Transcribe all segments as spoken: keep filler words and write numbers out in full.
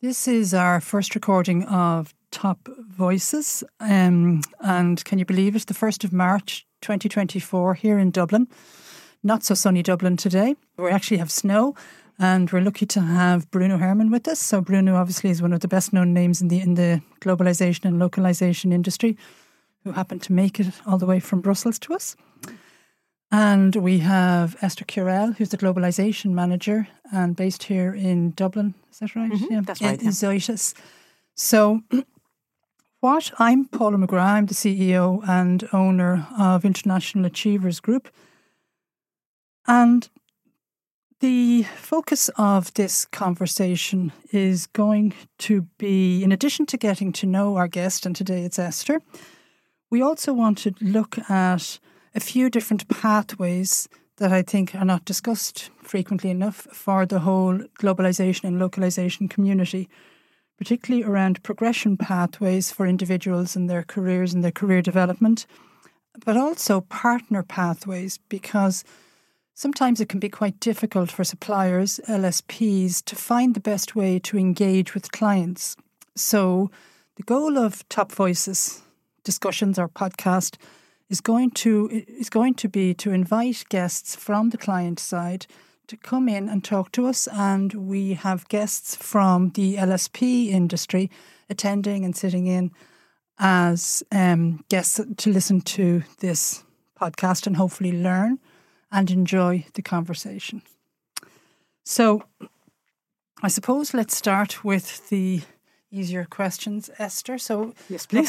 This is our first recording of Top Voices, um, and can you believe it, the first of March twenty twenty-four here in Dublin. Not so sunny Dublin today. We actually have snow, and we're lucky to have Bruno Herman with us. So Bruno obviously is one of the best known names in the in the globalisation and localisation industry, who happened to make it all the way from Brussels to us. And we have Esther Curell, who's the globalisation manager and based here in Dublin. Is that right? Mm-hmm, yeah. That's right. In Yeah. Zoetis. So what I'm Paula McGrath. I'm the C E O and owner of International Achievers Group. And the focus of this conversation is going to be, in addition to getting to know our guest, and today it's Esther, we also want to look at a few different pathways that I think are not discussed frequently enough for the whole globalisation and localisation community, particularly around progression pathways for individuals in their careers and their career development, but also partner pathways, because sometimes it can be quite difficult for suppliers, L S Ps, to find the best way to engage with clients. So the goal of Top Voices discussions or podcast is going to is going to be to invite guests from the client side to come in and talk to us, and we have guests from the L S P industry attending and sitting in as um, guests to listen to this podcast and hopefully learn and enjoy the conversation. So I suppose let's start with the easier questions, Esther. So Yes, please.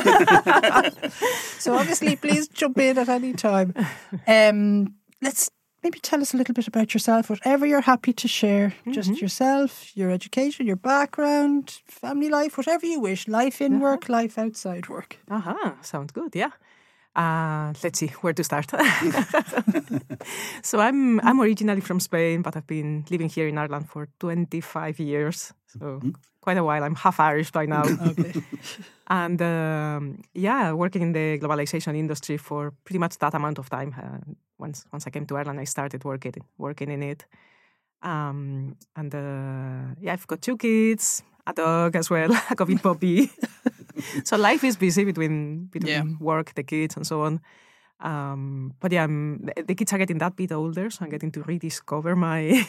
So obviously, please jump in at any time. Um, let's maybe tell us a little bit about yourself, whatever you're happy to share. Mm-hmm. Just yourself, your education, your background, family life, whatever you wish. Life in uh-huh. work, life outside work. Aha, uh-huh. Sounds good. Yeah. Uh, let's see where to start. So I'm I'm originally from Spain, but I've been living here in Ireland for twenty-five years. So mm-hmm. quite a while. I'm half Irish by now. Okay. And um, yeah, working in the globalization industry for pretty much that amount of time. Uh, once once I came to Ireland, I started working working in it. Um, and uh, yeah, I've got two kids, a dog as well, a coffee puppy. So life is busy between between yeah. work, the kids, and so on. Um, but yeah, I'm, the kids are getting that bit older, so I'm getting to rediscover my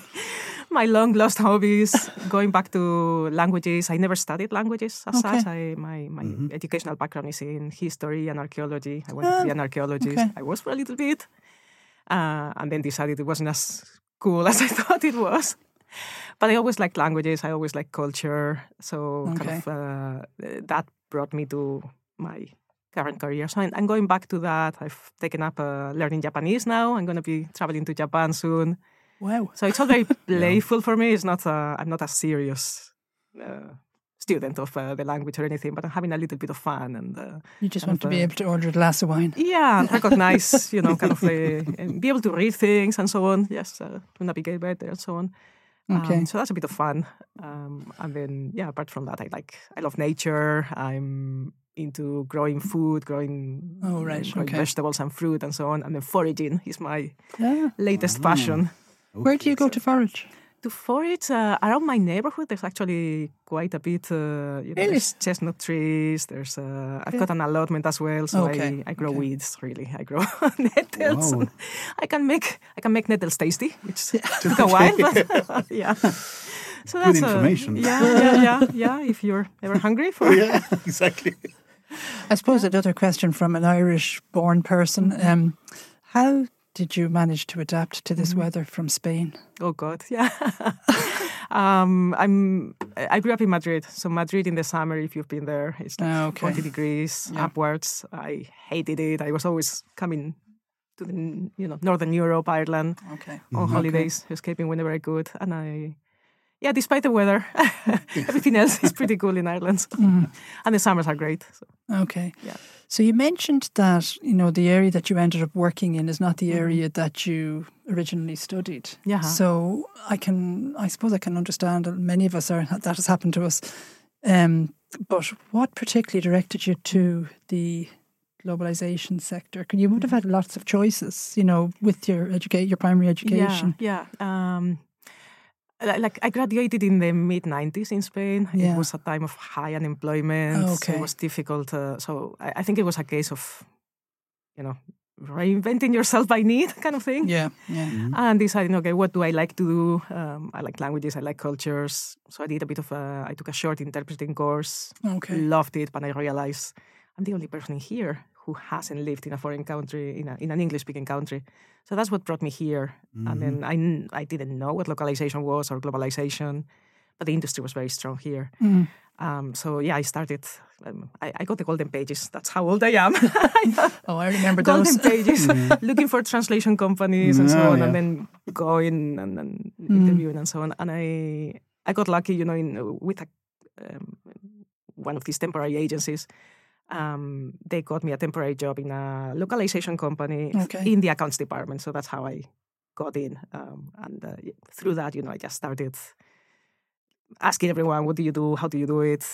my long lost hobbies. Going back to languages, I never studied languages as okay. such. I, my my mm-hmm. educational background is in history and archaeology. I wanted uh, to be an archaeologist. Okay. I was for a little bit, uh, and then decided it wasn't as cool as I thought it was. But I always liked languages. I always liked culture. So okay. kind of uh, that brought me to my current career. So I'm going back to that. I've taken up uh, learning Japanese now. I'm going to be traveling to Japan soon. Wow! So it's all very playful yeah. for me. It's not. Uh, I'm not a serious uh, student of uh, the language or anything, but I'm having a little bit of fun. And uh, you just want of, to be uh, able to order a glass of wine. Yeah, and recognize, you know, kind of the, and be able to read things and so on. Yes, uh, to navigate better and so on. Okay. Um, so that's a bit of fun. Um, and then, yeah, apart from that, I like, I love nature. I'm into growing food, growing, oh, right. growing okay. vegetables and fruit and so on. And then foraging is my yeah. latest oh. passion. Okay. Where do you go to forage? To forage, uh, around my neighborhood, there's actually quite a bit. Uh, you know, really? There's chestnut trees. There's uh, I've got an allotment as well, so okay. I, I grow okay. weeds. Really, I grow nettles. Wow. I can make I can make nettles tasty, which took a while, but yeah. So that's good information. Uh, yeah, yeah, yeah, yeah. If you're ever hungry for yeah, exactly. I suppose another question from an Irish-born person: um, how did you manage to adapt to this mm-hmm. weather from Spain? Oh God, yeah. um, I'm. I grew up in Madrid, so Madrid in the summer, if you've been there, it's like oh, okay. forty degrees yeah. upwards. I hated it. I was always coming to the you know Northern Europe, Ireland, okay. on mm-hmm. holidays, okay. escaping whenever I could, and I. Yeah, despite the weather, everything else is pretty cool in Ireland. So. Mm. And the summers are great. So. Okay. Yeah. So you mentioned that, you know, the area that you ended up working in is not the area mm. that you originally studied. Yeah. So I can, I suppose I can understand that many of us are, that has happened to us. Um, but what particularly directed you to the globalization sector? You would have had lots of choices, you know, with your educate, your primary education. Yeah, yeah. Um, like I graduated in the mid nineties in Spain. Yeah. It was a time of high unemployment. Okay. So it was difficult. Uh, so I, I think it was a case of, you know, reinventing yourself by need kind of thing. Yeah, yeah. Mm-hmm. And deciding, okay, what do I like to do? Um, I like languages, I like cultures. So I did a bit of a, I took a short interpreting course. Okay. Loved it, but I realized I'm the only person here who hasn't lived in a foreign country, in, a, in an English-speaking country. So that's what brought me here. Mm-hmm. And then I, I didn't know what localization was or globalization, but the industry was very strong here. Mm. Um, so yeah, I started, um, I, I got the golden pages. That's how old I am. Oh, I remember golden those. pages, looking for translation companies and so Oh, on, yeah. and then going and, and Mm. interviewing and so on. And I I got lucky, you know, in with a, um, one of these temporary agencies. Um, they got me a temporary job in a localization company Okay. in the accounts department. So that's how I got in. Um, and uh, through that, you know, I just started asking everyone, what do you do? How do you do it?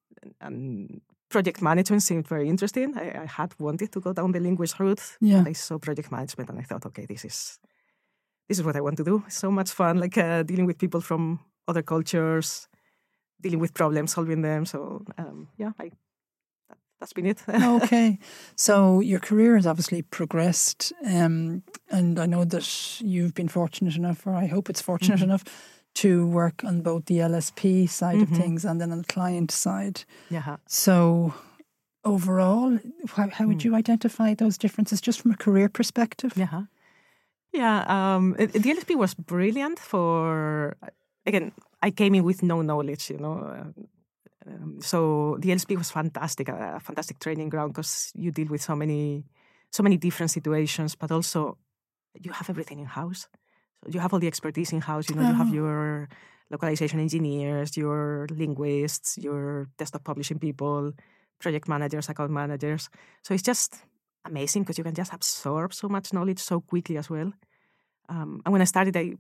And project management seemed very interesting. I, I had wanted to go down the linguist route. Yeah. And I saw project management and I thought, okay, this is this is what I want to do. It's so much fun, like uh, dealing with people from other cultures, dealing with problems, solving them. So um, yeah, I, that, that's been it. Okay. So your career has obviously progressed, um, and I know that you've been fortunate enough, or I hope it's fortunate Mm-hmm. enough, to work on both the L S P side Mm-hmm. of things and then on the client side. Yeah. So overall, how, how would Mm. you identify those differences just from a career perspective? Yeah. Yeah. Um, it- the L S P was brilliant for, again, I came in with no knowledge, you know. Uh, um, so the L S P was fantastic, a, a fantastic training ground because you deal with so many, so many different situations, but also you have everything in house. So you have all the expertise in house. You know, you have Oh. your localization engineers, your linguists, your desktop publishing people, project managers, account managers. So it's just amazing because you can just absorb so much knowledge so quickly as well. Um, and when I started, I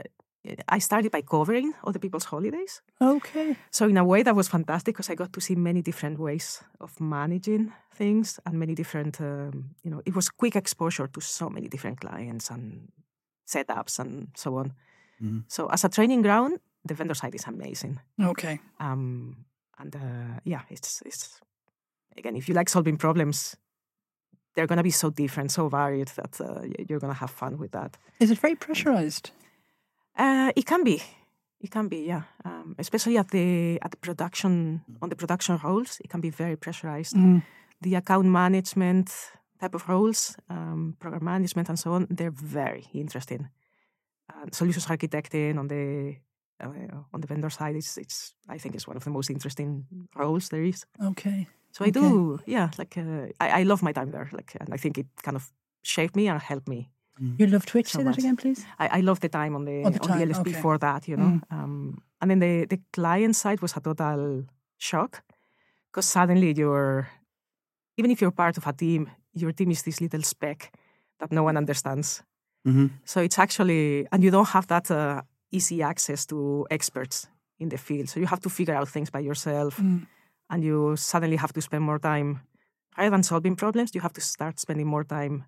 I started by covering other people's holidays. Okay. So in a way, that was fantastic because I got to see many different ways of managing things and many different, um, you know, it was quick exposure to so many different clients and setups and so on. Mhm. So as a training ground, the vendor side is amazing. Okay. Um, and uh, yeah, it's it's again, if you like solving problems, they're going to be so different, so varied that uh, you're going to have fun with that. Is it very pressurized? Uh, it can be, it can be, yeah. Um, especially at the at the production on the production roles, it can be very pressurized. Mm. The account management type of roles, um, program management, and so on, they're very interesting. Uh, solutions architecting on the uh, on the vendor side, it's it's I think it's one of the most interesting roles there is. Okay. So I Okay. do, yeah. Like uh, I, I love my time there. Like, and I think it kind of shaped me and helped me. You love Twitch? So Say that much. again, please. I, I love the time on the Oh, the on time, the L S P okay. for that, you know. Mm. Um, and then the the client side was a total shock because suddenly you're, even if you're part of a team, your team is this little speck that no one understands. Mm-hmm. So it's actually, and you don't have that uh, easy access to experts in the field. So you have to figure out things by yourself, Mm. and you suddenly have to spend more time rather than solving problems. You have to start spending more time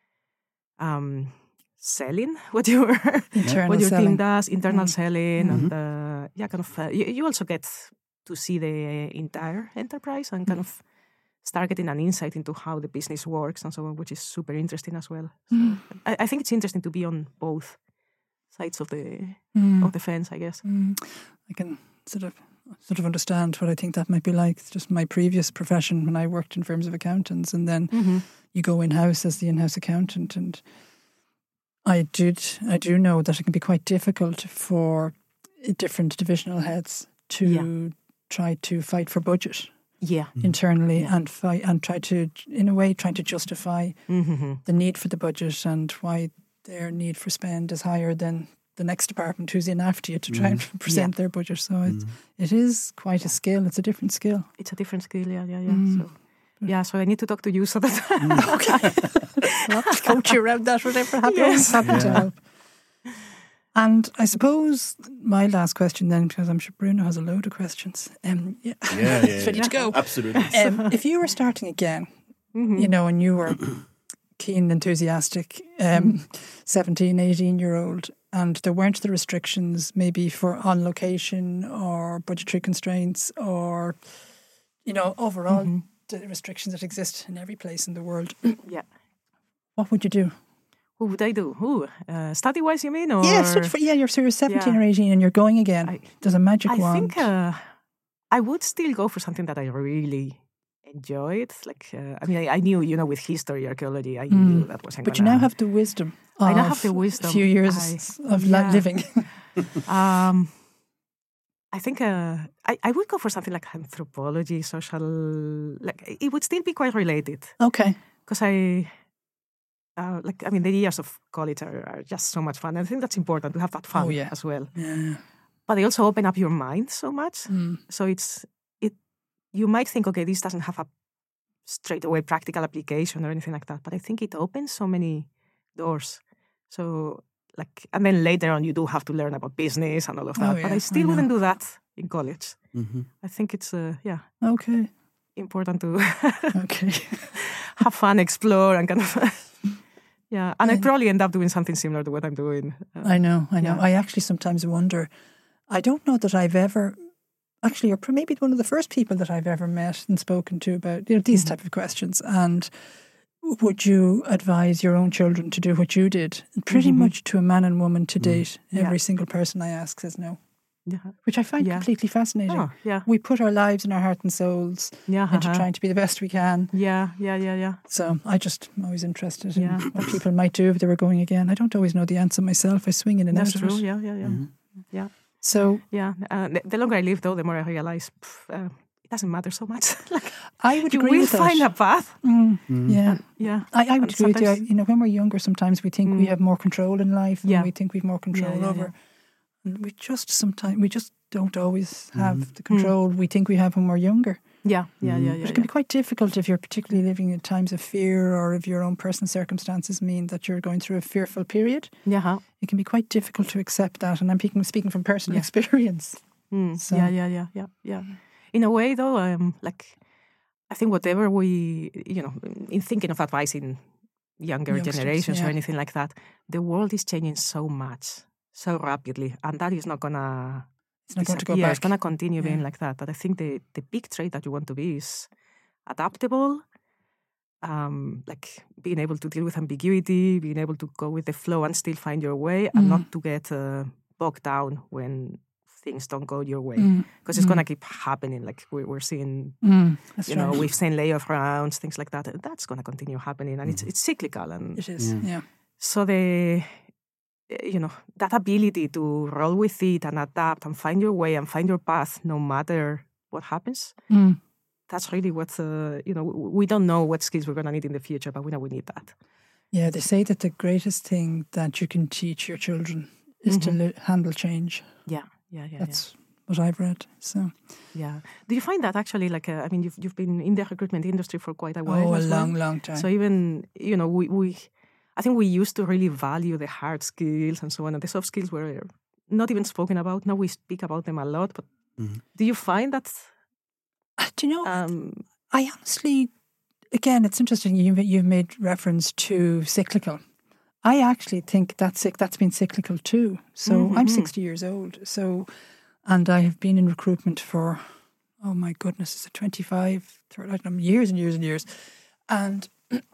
um, selling what your Internal what your selling. team does, internal Mm. selling, Mhm. and uh, yeah, kind of. Uh, you, you also get to see the entire enterprise and kind of start getting an insight into how the business works and so on, which is super interesting as well. So Mm. I, I think it's interesting to be on both sides of the Mm. of the fence, I guess. Mm. I can sort of sort of understand what I think that might be like. It's just my previous profession when I worked in firms of accountants, and then Mm-hmm. you go in house as the in house accountant, and I did I do know that it can be quite difficult for different divisional heads to Yeah. try to fight for budget Yeah. internally Yeah. and fight and try to, in a way, trying to justify Mm-hmm. the need for the budget and why their need for spend is higher than the next department who's in after you to try and present their budget. So it's, it is quite a skill. It's a different skill. It's a different skill, yeah, yeah, yeah. Mm. So yeah, so I need to talk to you so that Okay. Well, I'll coach you around that, whatever happens. Yes. Happy to Yeah. help. And I suppose my last question then, because I'm sure Bruno has a load of questions. Um, yeah, Yeah, yeah, yeah. ready to go. Absolutely. Um, if you were starting again, Mhm. you know, and you were keen, enthusiastic, um, seventeen, eighteen year old, and there weren't the restrictions maybe for on location or budgetary constraints or, you know, overall mm-hmm. the restrictions that exist in every place in the world. Yeah. What would you do? What would I do? Ooh, uh, study-wise, you mean? Or? Yeah, so for, yeah, you're, so you're seventeen yeah. or eighteen and you're going again. I, There's a magic I wand. I think uh, I would still go for something that I really enjoyed. Like, uh, I mean, I, I knew, you know, with history, archaeology, I mm. knew that wasn't But gonna, you now have the wisdom of I now have the wisdom. a few years I, of yeah. living. um, I think uh, I, I would go for something like anthropology, social... Like, it would still be quite related. Okay. Because I... Uh, like I mean, the years of college are, are just so much fun. And I think that's important to have that fun oh, yeah. as well. Yeah. But they also open up your mind so much. Mm. So it's it. You might think, okay, this doesn't have a straight away practical application or anything like that. But I think it opens so many doors. So like, and then later on, you do have to learn about business and all of that. Oh, yeah, but I still I wouldn't do that in college. Mm-hmm. I think it's uh, yeah. Okay. Important to okay have fun, explore, and kind of. Yeah, and I probably end up doing something similar to what I'm doing. Uh, I know, I know. Yeah. I actually sometimes wonder, I don't know that I've ever, actually, you're maybe one of the first people that I've ever met and spoken to about, you know, these mm-hmm. type of questions. And would you advise your own children to do what you did? And pretty mm-hmm. much to a man and woman to date, mm-hmm. every yeah. single person I ask says no. Yeah. Which I find yeah. completely fascinating. Oh, yeah. We put our lives and our heart and souls yeah, into uh-huh. trying to be the best we can. Yeah, yeah, yeah, yeah. So I just am always interested yeah. in what people might do if they were going again. I don't always know the answer myself. I swing in and That's out true. of it. Yeah, yeah, yeah. Mm-hmm. Yeah. So yeah, uh, the, the longer I live, though, the more I realize pff, uh, it doesn't matter so much. Like I would you agree will with find that. a path. Mm, mm. Yeah, and, yeah. I, I would and agree with you. I, you know, when we're younger, sometimes we think mm. we have more control in life, and yeah. we think we've more control yeah, yeah, over. Yeah. And we just sometimes we just don't always have mm. the control mm. we think we have when we're younger. Yeah, yeah, yeah, yeah. But it yeah. can be quite difficult if you're particularly living in times of fear, or if your own personal circumstances mean that you're going through a fearful period. Yeah, it can be quite difficult to accept that. And I'm speaking, speaking from personal yeah. experience. Mm. So. Yeah, yeah, yeah, yeah, yeah. In a way, though, um, like I think whatever we, you know, in thinking of advising younger Youngsters, generations yeah. or anything like that, the world is changing so much, so rapidly, and that is not gonna. It's not going to go yeah, back. It's going to continue yeah. being like that. But I think the, the big trait that you want to be is adaptable, um, like being able to deal with ambiguity, being able to go with the flow and still find your way, and mm. not to get uh, bogged down when things don't go your way. Because mm. it's mm. going to keep happening. Like we're, we're seeing, mm. you know, right. we've seen layoff rounds, things like that. That's going to continue happening. And mm. it's it's cyclical. And it is, yeah. yeah. So the... you know, that ability to roll with it and adapt and find your way and find your path no matter what happens, mm. that's really what, uh, you know, we don't know what skills we're going to need in the future, but we know we need that. Yeah, they say that the greatest thing that you can teach your children is mm-hmm. to li- handle change. Yeah, yeah, yeah. That's yeah. what I've read, so... Yeah. Do you find that actually, like, uh, I mean, you've, you've been in the recruitment industry for quite a while Oh, a as long, well. long time. So even, you know, we... we I think we used to really value the hard skills and so on, and the soft skills were not even spoken about. Now we speak about them a lot, but mm-hmm. do you find that? Uh, do you know? Um, I honestly, again, it's interesting. You you've made reference to cyclical. I actually think that's that's been cyclical too. So mm-hmm. I'm sixty years old. So, and I have been in recruitment for, oh my goodness, is it twenty-five, thirty, I don't know, years and years and years, and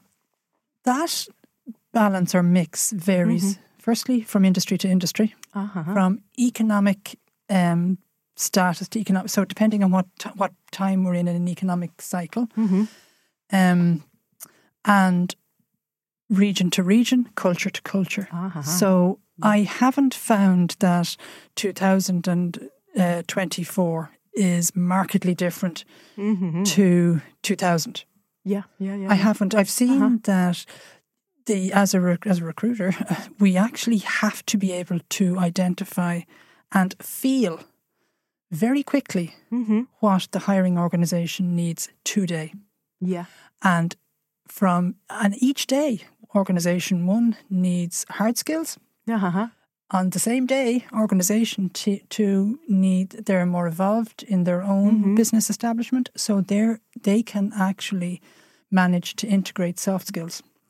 that. Balance or mix varies, mm-hmm. firstly, from industry to industry, uh-huh. from economic um, status to economic, so depending on what t- what time we're in in an economic cycle, mm-hmm. um, and region to region, culture to culture. Uh-huh. So I haven't found that two thousand twenty-four is markedly different mm-hmm. to two thousand. Yeah, yeah, yeah. I yeah. haven't. I've seen uh-huh. that... The, as a as a recruiter, we actually have to be able to identify and feel very quickly mm-hmm. what the hiring organisation needs today. Yeah, and from and each day, organisation one needs hard skills. Uh-huh. On the same day, organisation t- two need they're more evolved in their own mm-hmm. business establishment, so they they can actually manage to integrate soft skills.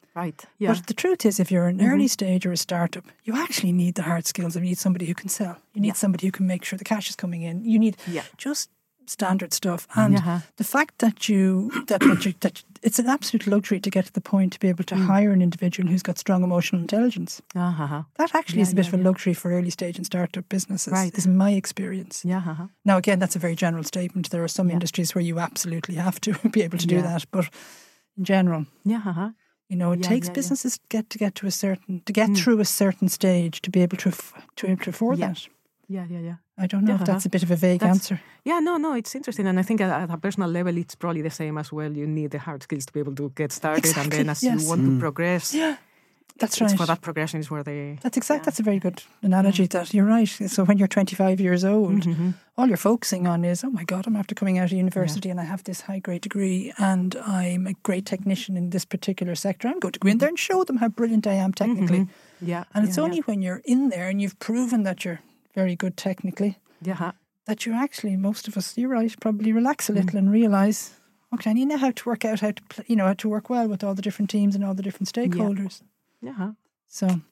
Right. Yeah. But the truth is, if you're an mm-hmm. early stage or a startup, you actually need the hard skills. You need somebody who can sell. You need yeah. somebody who can make sure the cash is coming in. You need yeah. just standard stuff. And uh-huh. the fact that you that, that you that it's an absolute luxury to get to the point to be able to mm. hire an individual who's got strong emotional intelligence. Uh-huh. That actually yeah, is a bit yeah, of a yeah. luxury for early stage and startup businesses. Right. Is my experience. Yeah. Uh-huh. Now again, that's a very general statement. There are some yeah. industries where you absolutely have to be able to do yeah. that, but in general, yeah. Uh-huh. You know, it yeah, takes yeah, businesses yeah. get to get to a certain to get mm. through a certain stage to be able to to be able to afford yeah. that. Yeah, yeah, yeah. I don't know yeah, if that's a bit of a vague that's, answer. Yeah, no, no, it's interesting. And I think at, at a personal level, it's probably the same as well. You need the hard skills to be able to get started. Exactly, and then as yes. you want mm. to progress, yeah, that's it's, right. It's for that progression is where they... That's exact. Yeah. That's a very good analogy. Yeah. That you're right. So when you're twenty-five years old, mm-hmm. all you're focusing on is, oh my God, I'm after coming out of university yeah. and I have this high grade degree and I'm a great technician in this particular sector. I'm going to go in there and show them how brilliant I am technically. Mm-hmm. Yeah. And it's yeah, only yeah. when you're in there and you've proven that you're very good technically, yeah. that you actually, most of us, you're right, probably relax a little mm. and realise, okay, I need to know how to work out how to, play, you know, how to work well with all the different teams and all the different stakeholders. Yeah. yeah. So,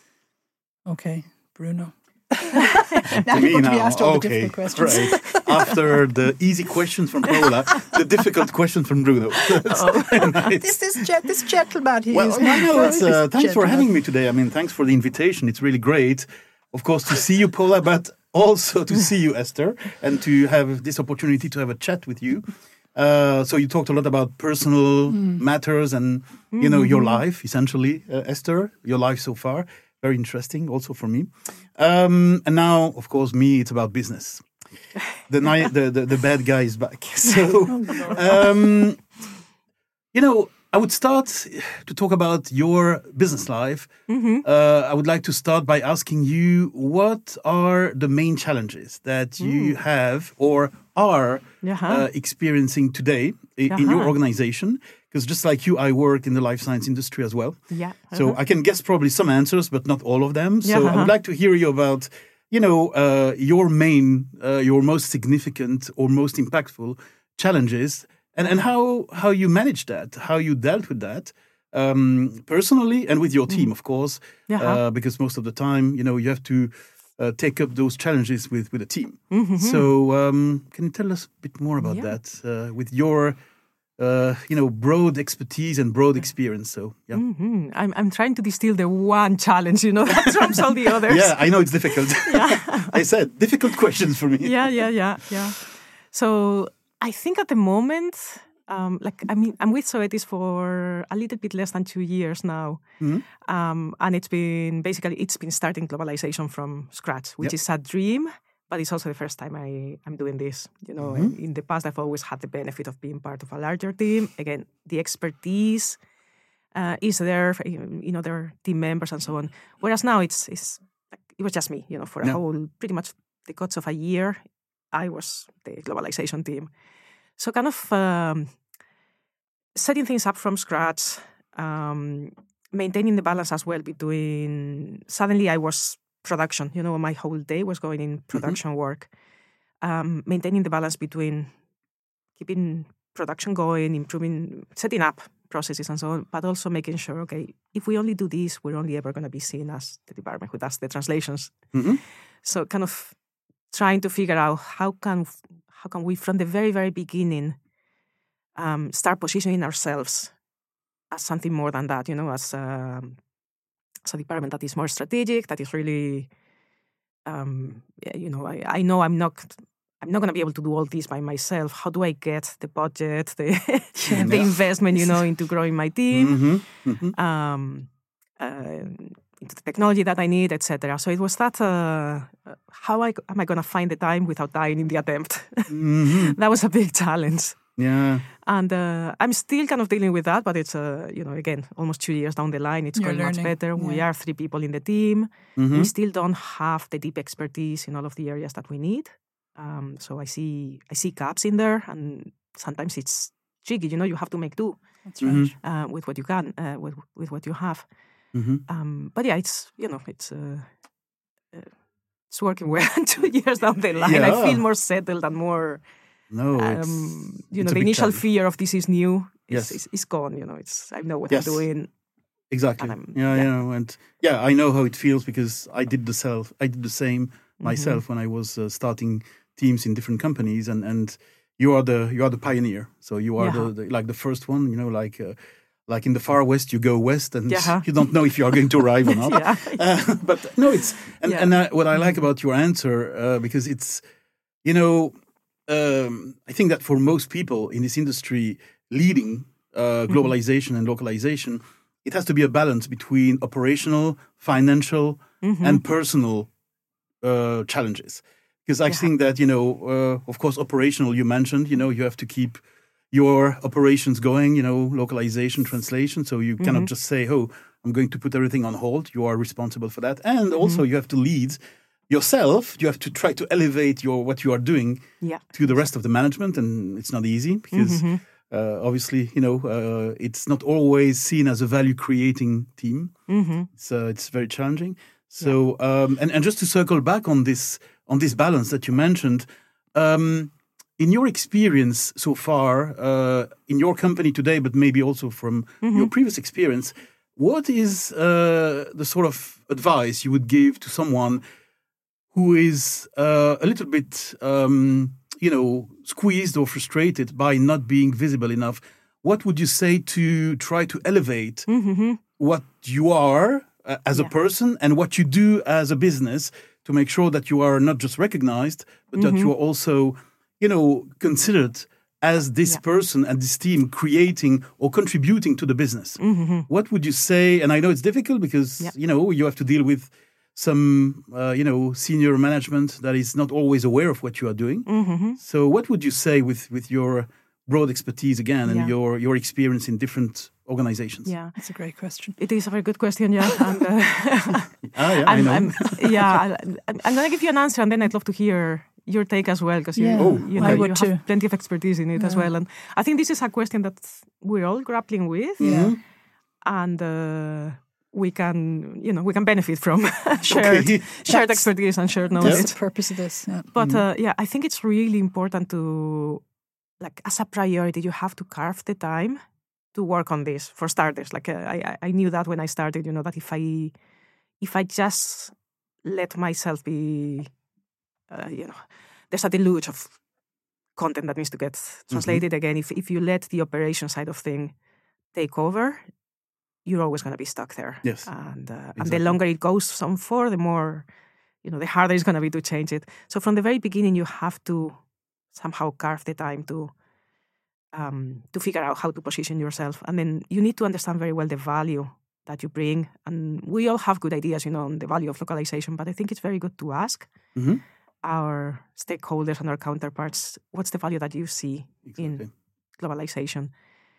okay, Bruno. now you're going to be now. asked all okay. the difficult questions. Right. After the easy questions from Paola, the difficult question from Bruno. nice. This this, ge- this gentleman here. Well, no, no, it's, uh, thanks for having me today. I mean, thanks for the invitation. It's really great, of course, to see you, Paola, but also to see you, Esther, and to have this opportunity to have a chat with you. Uh, so you talked a lot about personal mm. matters and, you mm-hmm. know, your life, essentially, uh, Esther, your life so far. Very interesting also for me. Um, and now, of course, me, it's about business. The, ni- the, the, the bad guy is back. So, um, you know, I would start to talk about your business life. Mm-hmm. Uh, I would like to start by asking you, what are the main challenges that mm. you have or are uh-huh. uh, experiencing today in, uh-huh. in your organization? Because just like you, I work in the life science industry as well. Yeah. Uh-huh. So I can guess probably some answers, but not all of them. So uh-huh. I would like to hear you about, you know, uh, your main, uh, your most significant or most impactful challenges. And and how, how you managed that, how you dealt with that um, personally and with your team, of course, uh-huh. uh, because most of the time, you know, you have to uh, take up those challenges with, with a team. Mm-hmm. So um, can you tell us a bit more about yeah. that uh, with your, uh, you know, broad expertise and broad experience? So yeah, mm-hmm. I'm I'm trying to distill the one challenge, you know, that trumps all the others. Yeah, I know it's difficult. Yeah. I said difficult questions for me. Yeah, yeah, yeah, yeah. So. I think at the moment, um, like I mean, I'm with Zoetis for a little bit less than two years now, mm-hmm. um, and it's been basically it's been starting globalization from scratch, which yep. is a dream, but it's also the first time I I'm doing this. You know, mm-hmm. in the past I've always had the benefit of being part of a larger team. Again, the expertise uh, is there. You know, there are team members and so on. Whereas now it's it's like, it was just me. You know, for a no. whole pretty much the guts of a year. I was the globalization team. So kind of um, setting things up from scratch, um, maintaining the balance as well between, suddenly I was production, you know, my whole day was going in production mm-hmm. work, um, maintaining the balance between keeping production going, improving, setting up processes and so on, but also making sure, okay, if we only do this, we're only ever going to be seen as the department who does the translations. Mm-hmm. So kind of trying to figure out how can how can we from the very very beginning um, start positioning ourselves as something more than that, you know, as a, as a department that is more strategic, that is really, um, you know, I, I know I'm not I'm not going to be able to do all this by myself. How do I get the budget, the yeah. the investment, you know, into growing my team? Mm-hmm. Mm-hmm. Um, uh, into the technology that I need, et cetera. So it was that, uh, how I, am I going to find the time without dying in the attempt? Mm-hmm. That was a big challenge. Yeah. And uh, I'm still kind of dealing with that, but it's, uh, you know, again, almost two years down the line, it's You're going learning. much better. Yeah. We are three people in the team. Mm-hmm. We still don't have the deep expertise in all of the areas that we need. Um, so I see I see gaps in there, and sometimes it's tricky, you know, you have to make do. That's right. Mm-hmm. uh, with what you can, uh, with, with what you have. Mm-hmm. Um, but yeah, it's, you know, it's uh, uh, it's working well. Two years down the line, yeah. I feel more settled and more. No, um, it's, you it's know, the initial challenge. fear of this is new. Yes, is, is, is gone. You know, it's I know what yes. I'm doing. Exactly. And yeah, yeah. yeah, and yeah, I know how it feels because I did the self. I did the same myself Mm-hmm. when I was uh, starting teams in different companies, and, and you are the you are the pioneer. So you are Yeah. the, the like the first one. You know, like uh, like in the far west, you go west, and Yeah. you don't know if you are going to arrive or not. Yeah. Uh, but no, it's and Yeah. and uh, what I like about your answer uh, because it's you know um, I think that for most people in this industry leading uh, globalization and localization, it has to be a balance between operational, financial, Mm-hmm. and personal uh, challenges. Because I Yeah. think that, you know, uh, of course, operational, you mentioned, you know, you have to keep your operations going, you know, localization, translation. So you cannot just say, oh, I'm going to put everything on hold. You are responsible for that. And also you have to lead yourself. You have to try to elevate your what you are doing Yeah. to the rest of the management. And it's not easy because Mm-hmm. uh, obviously, you know, uh, it's not always seen as a value-creating team. Mm-hmm. It's uh, it's very challenging. So, um, and and just to circle back on this on this balance that you mentioned, um, in your experience so far, uh, in your company today, but maybe also from your previous experience, what is uh, the sort of advice you would give to someone who is uh, a little bit, um, you know, squeezed or frustrated by not being visible enough? What would you say to try to elevate Mm-hmm. what you are uh, as a Yeah. person and what you do as a business to make sure that you are not just recognized, but that you are also, you know, considered as this Yeah. person and this team creating or contributing to the business? Mm-hmm. What would you say? And I know it's difficult because, Yeah. you know, you have to deal with some, uh, you know, senior management that is not always aware of what you are doing. Mm-hmm. So what would you say with, with your broad expertise again and Yeah. your, your experience in different organizations? Yeah. That's a great question. It is a very good question, yeah. And, uh, Ah, yeah, I I'm, know. I'm, yeah, I'm, I'm going to give you an answer, and then I'd love to hear your take as well, because you, Yeah, Oh, you, know, I you would have too. plenty of expertise in it as Yeah. well. And I think this is a question that we're all grappling with, Yeah. and uh, we can, you know, we can benefit from shared, Okay. shared That's- expertise and shared That's knowledge. the purpose of this. Yeah. But uh, yeah, I think it's really important to, like, as a priority, you have to carve the time to work on this. For starters, like uh, I, I knew that when I started, you know, that if I, if I just let myself be, uh, you know, there's a deluge of content that needs to get translated again. If if you let the operation side of thing take over, you're always going to be stuck there. Yes, and uh, and the exactly. longer it goes on for, the more, you know, the harder it's going to be to change it. So from the very beginning, you have to somehow carve the time to um, to figure out how to position yourself, and then you need to understand very well the value that you bring. And we all have good ideas, you know, on the value of localization, but I think it's very good to ask Mhm. our stakeholders and our counterparts, what's the value that you see Exactly. in globalization?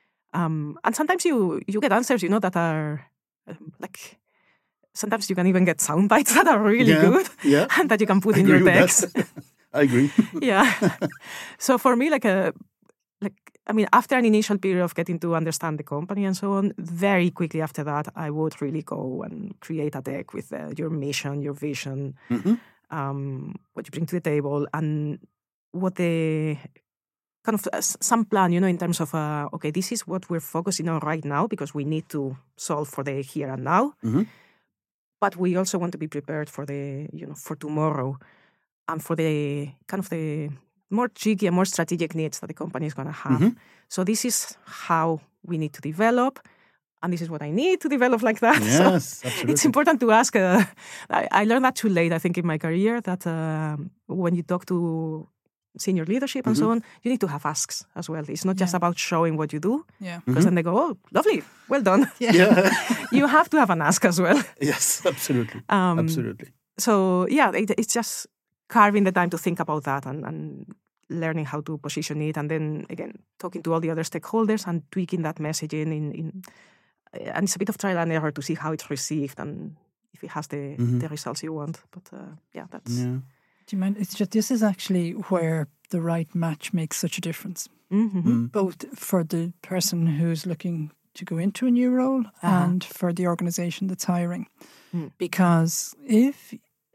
Um, and sometimes you you get answers, you know, that are um, like, sometimes you can even get sound bites that are really Yeah, good yeah. and that you can put I in agree your with text. that. I agree. Yeah. So for me, like a like I mean, after an initial period of getting to understand the company and so on, very quickly after that, I would really go and create a deck with uh, your mission, your vision, Mhm. um, what you bring to the table, and what the kind of uh, some plan, you know, in terms of uh, okay, this is what we're focusing on right now because we need to solve for the here and now, Mhm. but we also want to be prepared for the, you know, for tomorrow and for the kind of the more tricky and more strategic needs that the company is going to have. Mhm. So this is how we need to develop, and this is what I need to develop like that. Yes, So absolutely. it's important to ask. Uh, I, I learned that too late, I think, in my career, that um, when you talk to senior leadership and so on, you need to have asks as well. It's not just Yeah. about showing what you do, Yeah. because then they go, oh, lovely, well done. Yeah. You have to have an ask as well. Yes, absolutely. Um, Absolutely. So yeah, it, it's just carving the time to think about that and, and learning how to position it, and then again talking to all the other stakeholders and tweaking that messaging in, in and it's a bit of trial and error to see how it's received and if it has the, Mhm. the results you want. But uh, yeah, that's Yeah. Do you mind? It's just this is actually where the right match makes such a difference, Mhm. Mm. both for the person who's looking to go into a new role Uh-huh. and for the organization that's hiring. Mm. Because if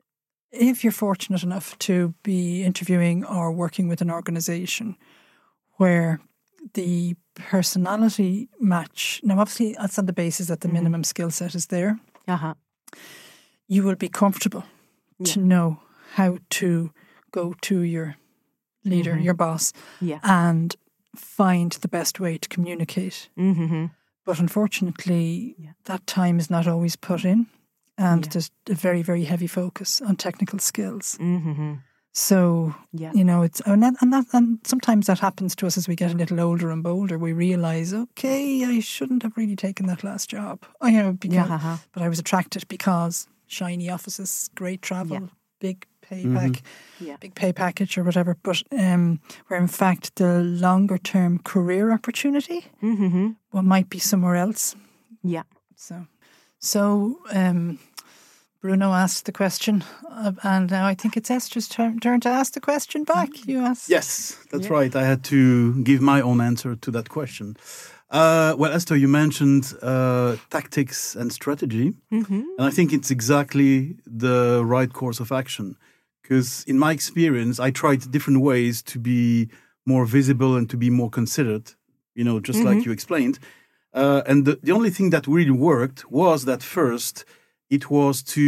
if you're fortunate enough to be interviewing or working with an organization where the personality match. Now, obviously, that's on the basis that the Mm-hmm. minimum skill set is there. Uh-huh. You will be comfortable Yeah. to know how to go to your leader, Mhm. your boss, Yeah. and find the best way to communicate. Mm-hmm. But unfortunately, Yeah. that time is not always put in, and Yeah. there's a very, very heavy focus on technical skills. Mm-hmm. So, Yeah. you know, it's and that, and that and sometimes that happens to us as we get a little older and bolder. We realise, okay, I shouldn't have really taken that last job. I you know, because, Yeah. Uh-huh. but I was attracted because shiny offices, great travel, Yeah. big pay Mhm. pack, Yeah. big pay package or whatever. But um, where in fact the longer term career opportunity Mm-hmm. well might be somewhere else. Yeah. So, so um, Bruno asked the question, uh, and now I think it's Esther's turn, turn to ask the question back. You asked. Yes, that's Yeah. right. I had to give my own answer to that question. Uh, well, Esther, you mentioned uh, tactics and strategy, Mm-hmm. and I think it's exactly the right course of action. Because in my experience, I tried different ways to be more visible and to be more considered, you know, just like Mhm. you explained. Uh, and the, the only thing that really worked was that first, it was to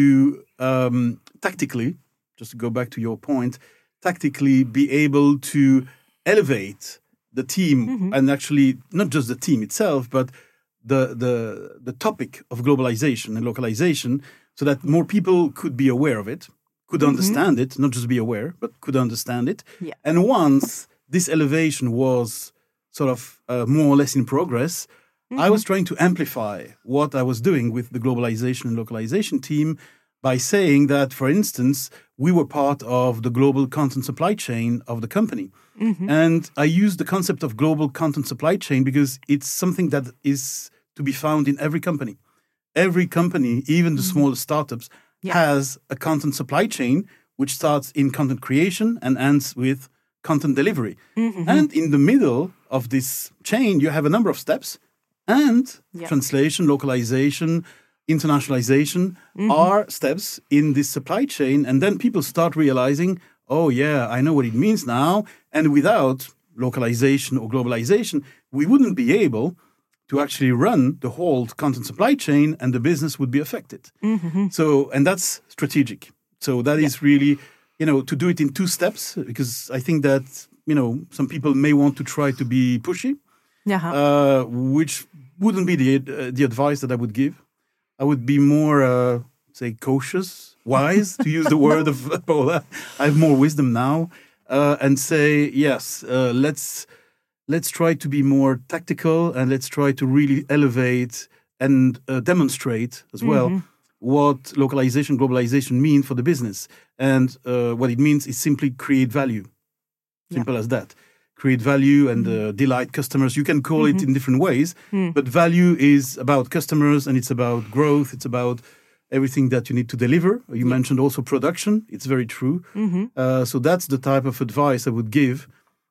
um, tactically, just to go back to your point, tactically be able to elevate the team Mhm. and actually not just the team itself, but the, the, the topic of globalization and localization so that more people could be aware of it, could Mhm. understand it, not just be aware, but could understand it. Yeah. And once this elevation was sort of uh, more or less in progress, I was trying to amplify what I was doing with the globalization and localization team by saying that, for instance, we were part of the global content supply chain of the company. Mm-hmm. And I use the concept of global content supply chain because it's something that is to be found in every company. Every company, even the smallest startups, Yeah. has a content supply chain which starts in content creation and ends with content delivery. Mm-hmm. And in the middle of this chain, you have a number of steps. And Yeah. translation, localization, internationalization Mm-hmm. are steps in this supply chain. And then people start realizing, oh, yeah, I know what it means now. And without localization or globalization, we wouldn't be able to actually run the whole content supply chain and the business would be affected. Mm-hmm. So, and that's strategic. So that is really, you know, to do it in two steps, because I think that, you know, some people may want to try to be pushy, Yeah. uh, which wouldn't be the, uh, the advice that I would give. I would be more, uh, say, cautious, wise, to use the word of Paula. I have more wisdom now, uh, and say, yes, uh, let's let's try to be more tactical and let's try to really elevate and uh, demonstrate as well Mm-hmm. what localization, globalization mean for the business. And uh, what it means is simply create value. Simple as that. Create value and uh, delight customers. You can call it in different ways, Mm. but value is about customers and it's about growth. It's about everything that you need to deliver. You mentioned also production. It's very true. Mm-hmm. Uh, so that's the type of advice I would give.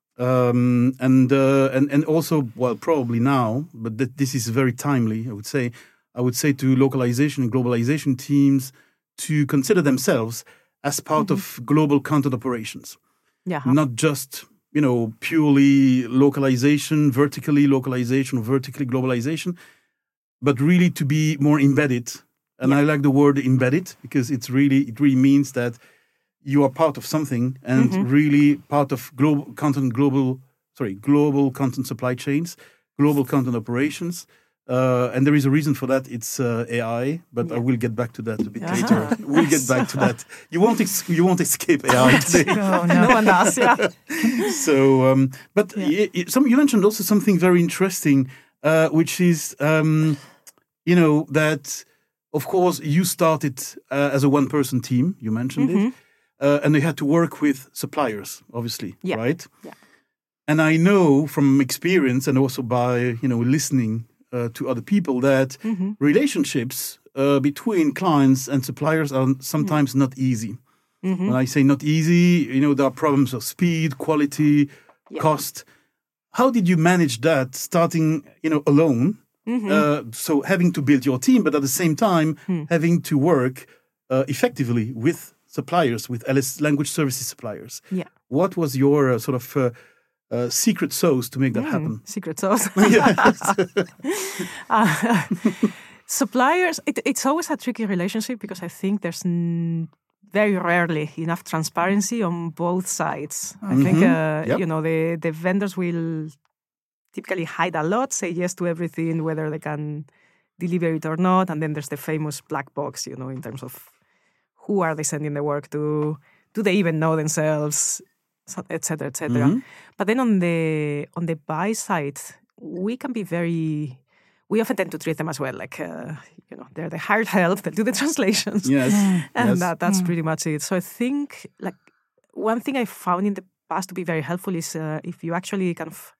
Um, and, uh, and and also, well, probably now, but th- this is very timely, I would say. I would say to localization and globalization teams to consider themselves as part of global content operations, Yeah. not just, you know, purely localization, vertically localization, or vertically globalization, but really to be more embedded. And I like the word embedded because it's really it really means that you are part of something and really part of global content, global sorry, global content supply chains, global content operations. Uh, and there is a reason for that. It's uh, A I, but I will get back to that a bit Uh-huh. later. We'll get back to that. You won't ex- you won't escape A I today. Oh, no. No one does. Yeah. So, um, but y- y- some, you mentioned also something very interesting, uh, which is, um, you know, that of course you started uh, as a one-person team. You mentioned it, uh, and you had to work with suppliers, obviously, Yeah. right? Yeah. And I know from experience and also by you know listening uh, to other people that relationships uh, between clients and suppliers are sometimes not easy. When I say not easy, you know, there are problems of speed, quality, cost. How did you manage that starting, you know, alone? Uh, so having to build your team, but at the same time, having to work uh, effectively with suppliers, with L S language services suppliers. Yeah. What was your uh, sort of uh, uh, secret sauce to make that Mm, happen? Secret sauce. Yes. uh, suppliers, it, it's always a tricky relationship because I think there's n- very rarely enough transparency on both sides. I think, uh, Yep. you know, the, the vendors will typically hide a lot, say yes to everything, whether they can deliver it or not. And then there's the famous black box, you know, in terms of who are they sending the work to? Do they even know themselves? Et cetera, et cetera. Mhm. But then on the on the buy side, we can be very. We often tend to treat them as well, like uh, you know, they're the hired help. They'll do the translations, Yes. and Yes. that that's pretty much it. So I think like one thing I found in the past to be very helpful is uh, if you actually kind of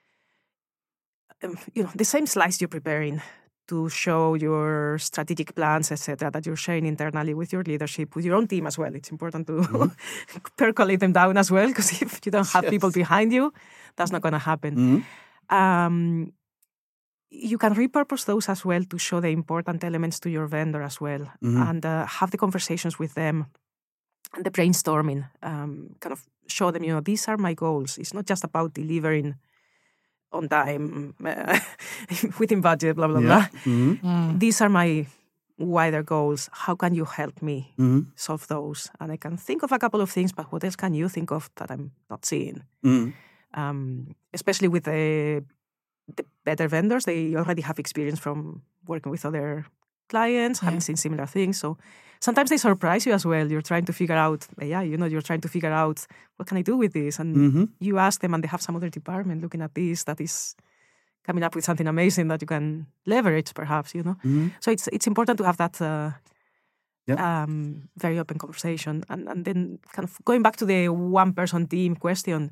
um, you know the same slides you're preparing to show your strategic plans, et cetera, that you're sharing internally with your leadership, with your own team as well. It's important to mm-hmm. percolate them down as well, because if you don't have yes. people behind you, that's not going to happen. Mm-hmm. Um, you can repurpose those as well to show the important elements to your vendor as well, mm-hmm. and uh, have the conversations with them and the brainstorming. Um, kind of show them, you know, these are my goals. It's not just about delivering on time, uh, within budget, blah, blah, yeah. blah. Mm-hmm. Mm. These are my wider goals. How can you help me mm-hmm. solve those? And I can think of a couple of things, but what else can you think of that I'm not seeing? Mm. Um, especially with the, the better vendors, they already have experience from working with other clients, yeah. having seen similar things. So sometimes they surprise you as well. You're trying to figure out, yeah, you know, you're trying to figure out, what can I do with this? And mm-hmm. you ask them and they have some other department looking at this that is coming up with something amazing that you can leverage perhaps, you know. Mm-hmm. So it's it's important to have that uh, yeah. um, very open conversation. And, and then kind of going back to the one-person team question,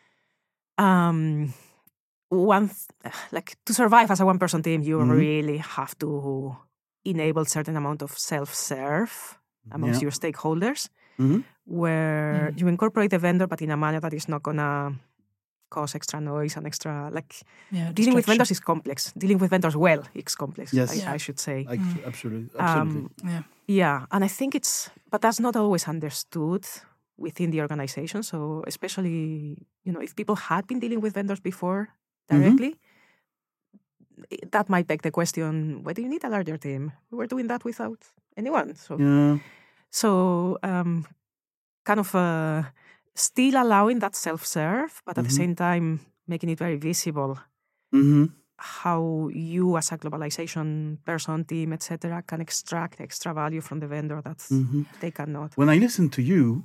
um, one th- like to survive as a one-person team, you mm-hmm. really have to enable certain amount of self-serve amongst yeah. your stakeholders, mm-hmm. where mm-hmm. you incorporate the vendor, but in a manner that is not going to cause extra noise and extra, like, yeah, dealing with vendors is complex. Dealing with vendors well is complex, yes. I, yeah. I should say. I, mm. Absolutely. absolutely. Um, yeah. yeah, and I think it's, but that's not always understood within the organization. So especially, you know, if people had been dealing with vendors before directly, mm-hmm. that might beg the question, why do you need a larger team? We were doing that without anyone. So, yeah. so um, kind of uh, still allowing that self-serve, but at mm-hmm. the same time making it very visible mm-hmm. how you as a globalization person, team, et cetera, can extract extra value from the vendor that mm-hmm. they cannot. When I listen to you,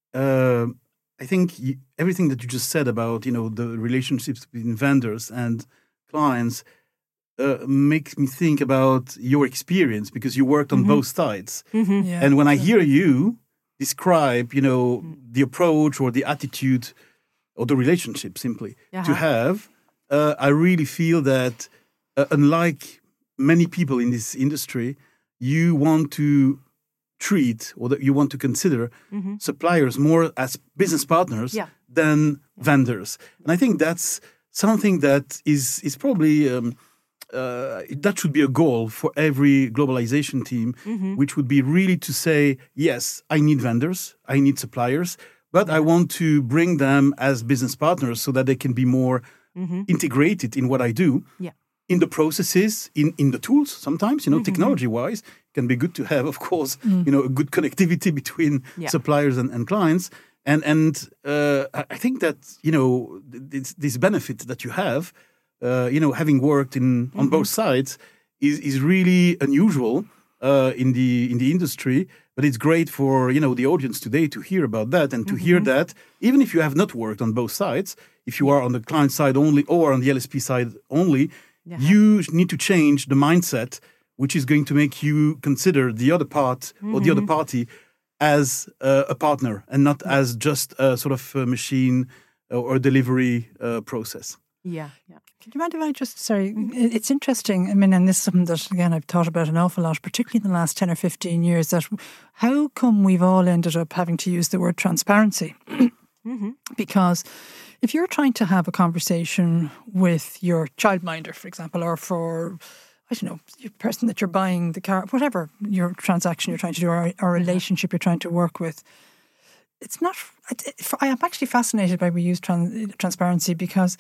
uh, I think you, everything that you just said about, you know, the relationships between vendors and clients Uh, makes me think about your experience, because you worked on mm-hmm. both sides. Mm-hmm. Yeah. And when I hear you describe, you know, mm-hmm. the approach or the attitude or the relationship simply uh-huh. to have, uh, I really feel that uh, unlike many people in this industry, you want to treat or that you want to consider mm-hmm. suppliers more as business partners yeah. than yeah. vendors. And I think that's something that is, is probably... Um, Uh, that should be a goal for every globalization team, mm-hmm. which would be really to say, yes, I need vendors, I need suppliers, but I want to bring them as business partners so that they can be more mm-hmm. integrated in what I do, yeah. in the processes, in, in the tools sometimes, you know, mm-hmm. technology-wise. It can be good to have, of course, mm. you know, a good connectivity between yeah. suppliers and, and clients. And, and uh, I think that, you know, this, this benefit that you have, Uh, you know, having worked in on mm-hmm. both sides, is is really unusual uh, in the in the industry. But it's great for, you know, the audience today to hear about that and to mm-hmm. hear that even if you have not worked on both sides, if you are on the client side only or on the L S P side only, yeah. you need to change the mindset, which is going to make you consider the other part mm-hmm. or the other party as uh, a partner and not yeah. as just a sort of a machine or delivery uh, process. Yeah, yeah. Do you mind if I just, sorry, it's interesting, I mean, and this is something that, again, I've thought about an awful lot, particularly in the last ten or fifteen years, that how come we've all ended up having to use the word transparency? mm-hmm. Because if you're trying to have a conversation with your childminder, for example, or for, I don't know, the person that you're buying the car, whatever your transaction you're trying to do, or, or relationship you're trying to work with, it's not. I am actually fascinated by we use trans, transparency because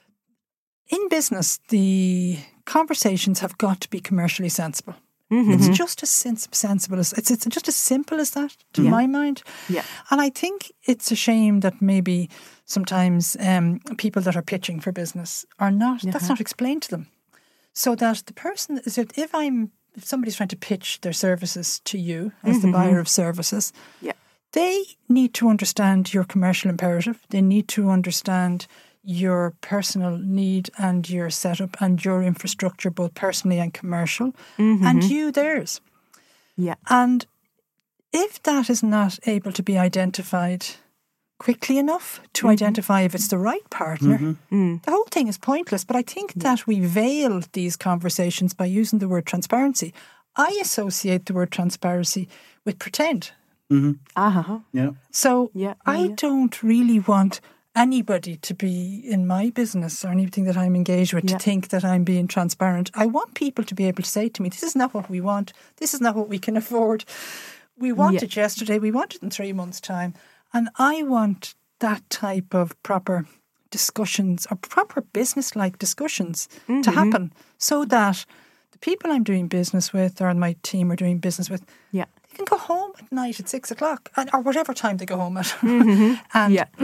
in business the conversations have got to be commercially sensible. Mm-hmm. It's just as sens- sensible as it's, it's just as simple as that to yeah. my mind. Yeah. And I think it's a shame that maybe sometimes um, people that are pitching for business are not. Uh-huh. That's not explained to them, so that the person is if, if I'm if somebody's trying to pitch their services to you as mm-hmm. the buyer of services, yeah. they need to understand your commercial imperative. They need to understand your personal need and your setup and your infrastructure, both personally and commercial, mm-hmm. and you theirs. Yeah. And if that is not able to be identified quickly enough to mm-hmm. identify if it's the right partner, mm-hmm. mm. the whole thing is pointless. But I think yeah. that we veil these conversations by using the word transparency. I associate the word transparency with pretend. Mm-hmm. Uh-huh. Yeah. So yeah, I yeah. don't really want anybody to be in my business or anything that I'm engaged with yeah. to think that I'm being transparent. I want people to be able to say to me, this is not what we want. This is not what we can afford. We want yeah. it yesterday. We want it in three months' time. And I want that type of proper discussions or proper business-like discussions mm-hmm. to happen so that the people I'm doing business with or my team are doing business with, yeah. they can go home at night at six o'clock or whatever time they go home at. Mm-hmm. and yeah.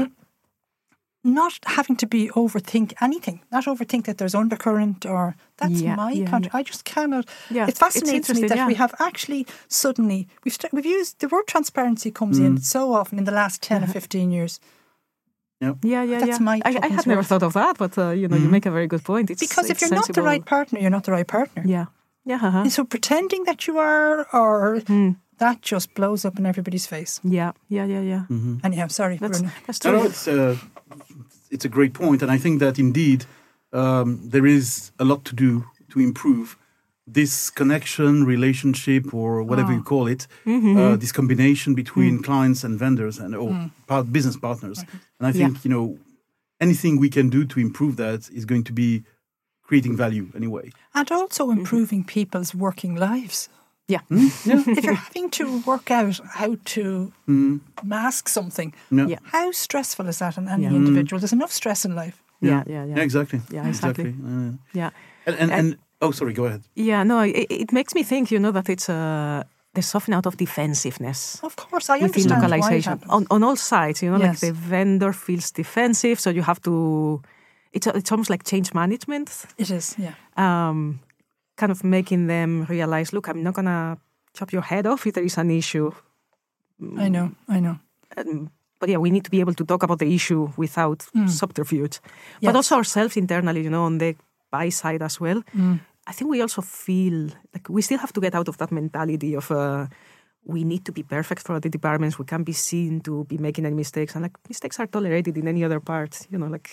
not having to be overthink anything, not overthink that there's undercurrent or that's yeah, my yeah, country. yeah. I just cannot. Yeah, it fascinates me that yeah. we have actually suddenly we've st- we've used the word transparency comes mm. in so often in the last ten uh-huh. or fifteen years. Yep. Yeah, yeah, that's yeah. my. I, I had never word. thought of that, but uh, you know, mm. you make a very good point. It's because it's if you're sensible. not the right partner, you're not the right partner. Yeah, yeah. Uh-huh. And so pretending that you are, or mm. that just blows up in everybody's face. Yeah, yeah, yeah, yeah. Mm-hmm. Anyhow, sorry, that's, Bruno. That's true. No, no, it's uh, it's a great point, and I think that indeed um, there is a lot to do to improve this connection, relationship, or whatever oh. you call it, mm-hmm. uh, this combination between mm. clients and vendors and or mm. part, business partners. Okay. And I think, yeah. you know, anything we can do to improve that is going to be creating value anyway. And also improving mm-hmm. people's working lives. Yeah. Mm? yeah. If you're having to work out how to mm. mask something, yeah. Yeah. how stressful is that on any yeah. individual? There's enough stress in life. Yeah, yeah, yeah. yeah exactly. Yeah, exactly. exactly. Uh, yeah. And, and, and, oh, sorry, go ahead. Yeah, no, it, it makes me think, you know, that it's uh, the softening out of defensiveness. Of course, I within understand localization. why it on, on all sides, you know, yes. like the vendor feels defensive, so you have to, it's, it's almost like change management. It is, yeah. Um, kind of making them realize, look, I'm not going to chop your head off if there is an issue. I know, I know. Um, but yeah, we need to be able to talk about the issue without mm. subterfuge. Yes. But also ourselves internally, you know, on the buy side as well. Mm. I think we also feel like we still have to get out of that mentality of uh, we need to be perfect for the departments. We can't be seen to be making any mistakes. And like mistakes are tolerated in any other part, you know, like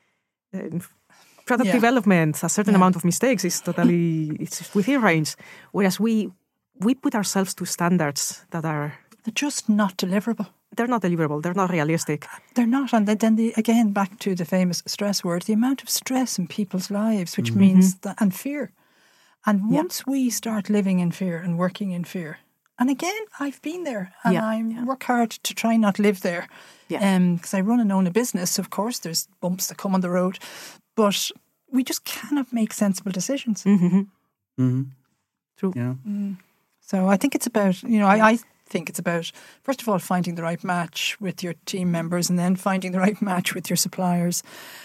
uh, product yeah. development, a certain yeah. amount of mistakes is totally, it's within range. Whereas we, we put ourselves to standards that are... They're just not deliverable. They're not deliverable. They're not realistic. They're not. And then, the, again, back to the famous stress word, the amount of stress in people's lives, which mm-hmm. means, that, and fear. And yeah. once we start living in fear and working in fear, and again, I've been there, and yeah. I yeah. work hard to try not live there. Because yeah. um, I run and own a business, of course, there's bumps that come on the road. But we just cannot make sensible decisions. Mm-hmm. Mm-hmm. True. Yeah. Mm. So I think it's about, you know, I... I think it's about, first of all, finding the right match with your team members and then finding the right match with your suppliers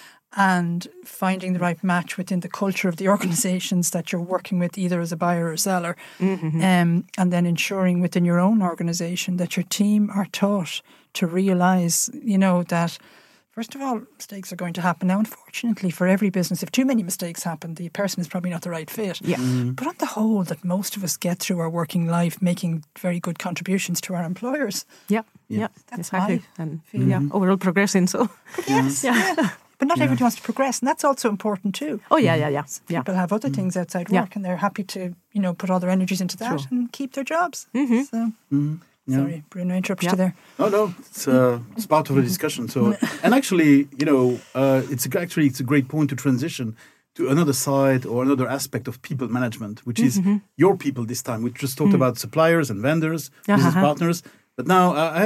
and finding the right match within the culture of the organisations that you're working with, either as a buyer or seller, mm-hmm. um, and then ensuring within your own organisation that your team are taught to realise, you know, that first of all, mistakes are going to happen. Now, unfortunately, for every business, if too many mistakes happen, the person is probably not the right fit. Yeah. Mm. But on the whole, that most of us get through our working life making very good contributions to our employers. Yeah, yeah, yeah. That's exactly. my and feeling. yeah, overall progressing. So but yes, yeah. yeah. But not yeah. everybody wants to progress, and that's also important too. Oh yeah, yeah, yeah. So people yeah. have other things outside work, yeah. and they're happy to, you know, put all their energies into that True. and keep their jobs. Mm-hmm. So. Mm-hmm. Yeah. Sorry, Bruno, interrupted yeah. you there. No, no, it's, uh, it's part of the discussion. So, and actually, you know, uh, it's a, actually it's a great point to transition to another side or another aspect of people management, which is mm-hmm. your people this time. We just talked mm. about suppliers and vendors, uh-huh. business partners, but now uh, I have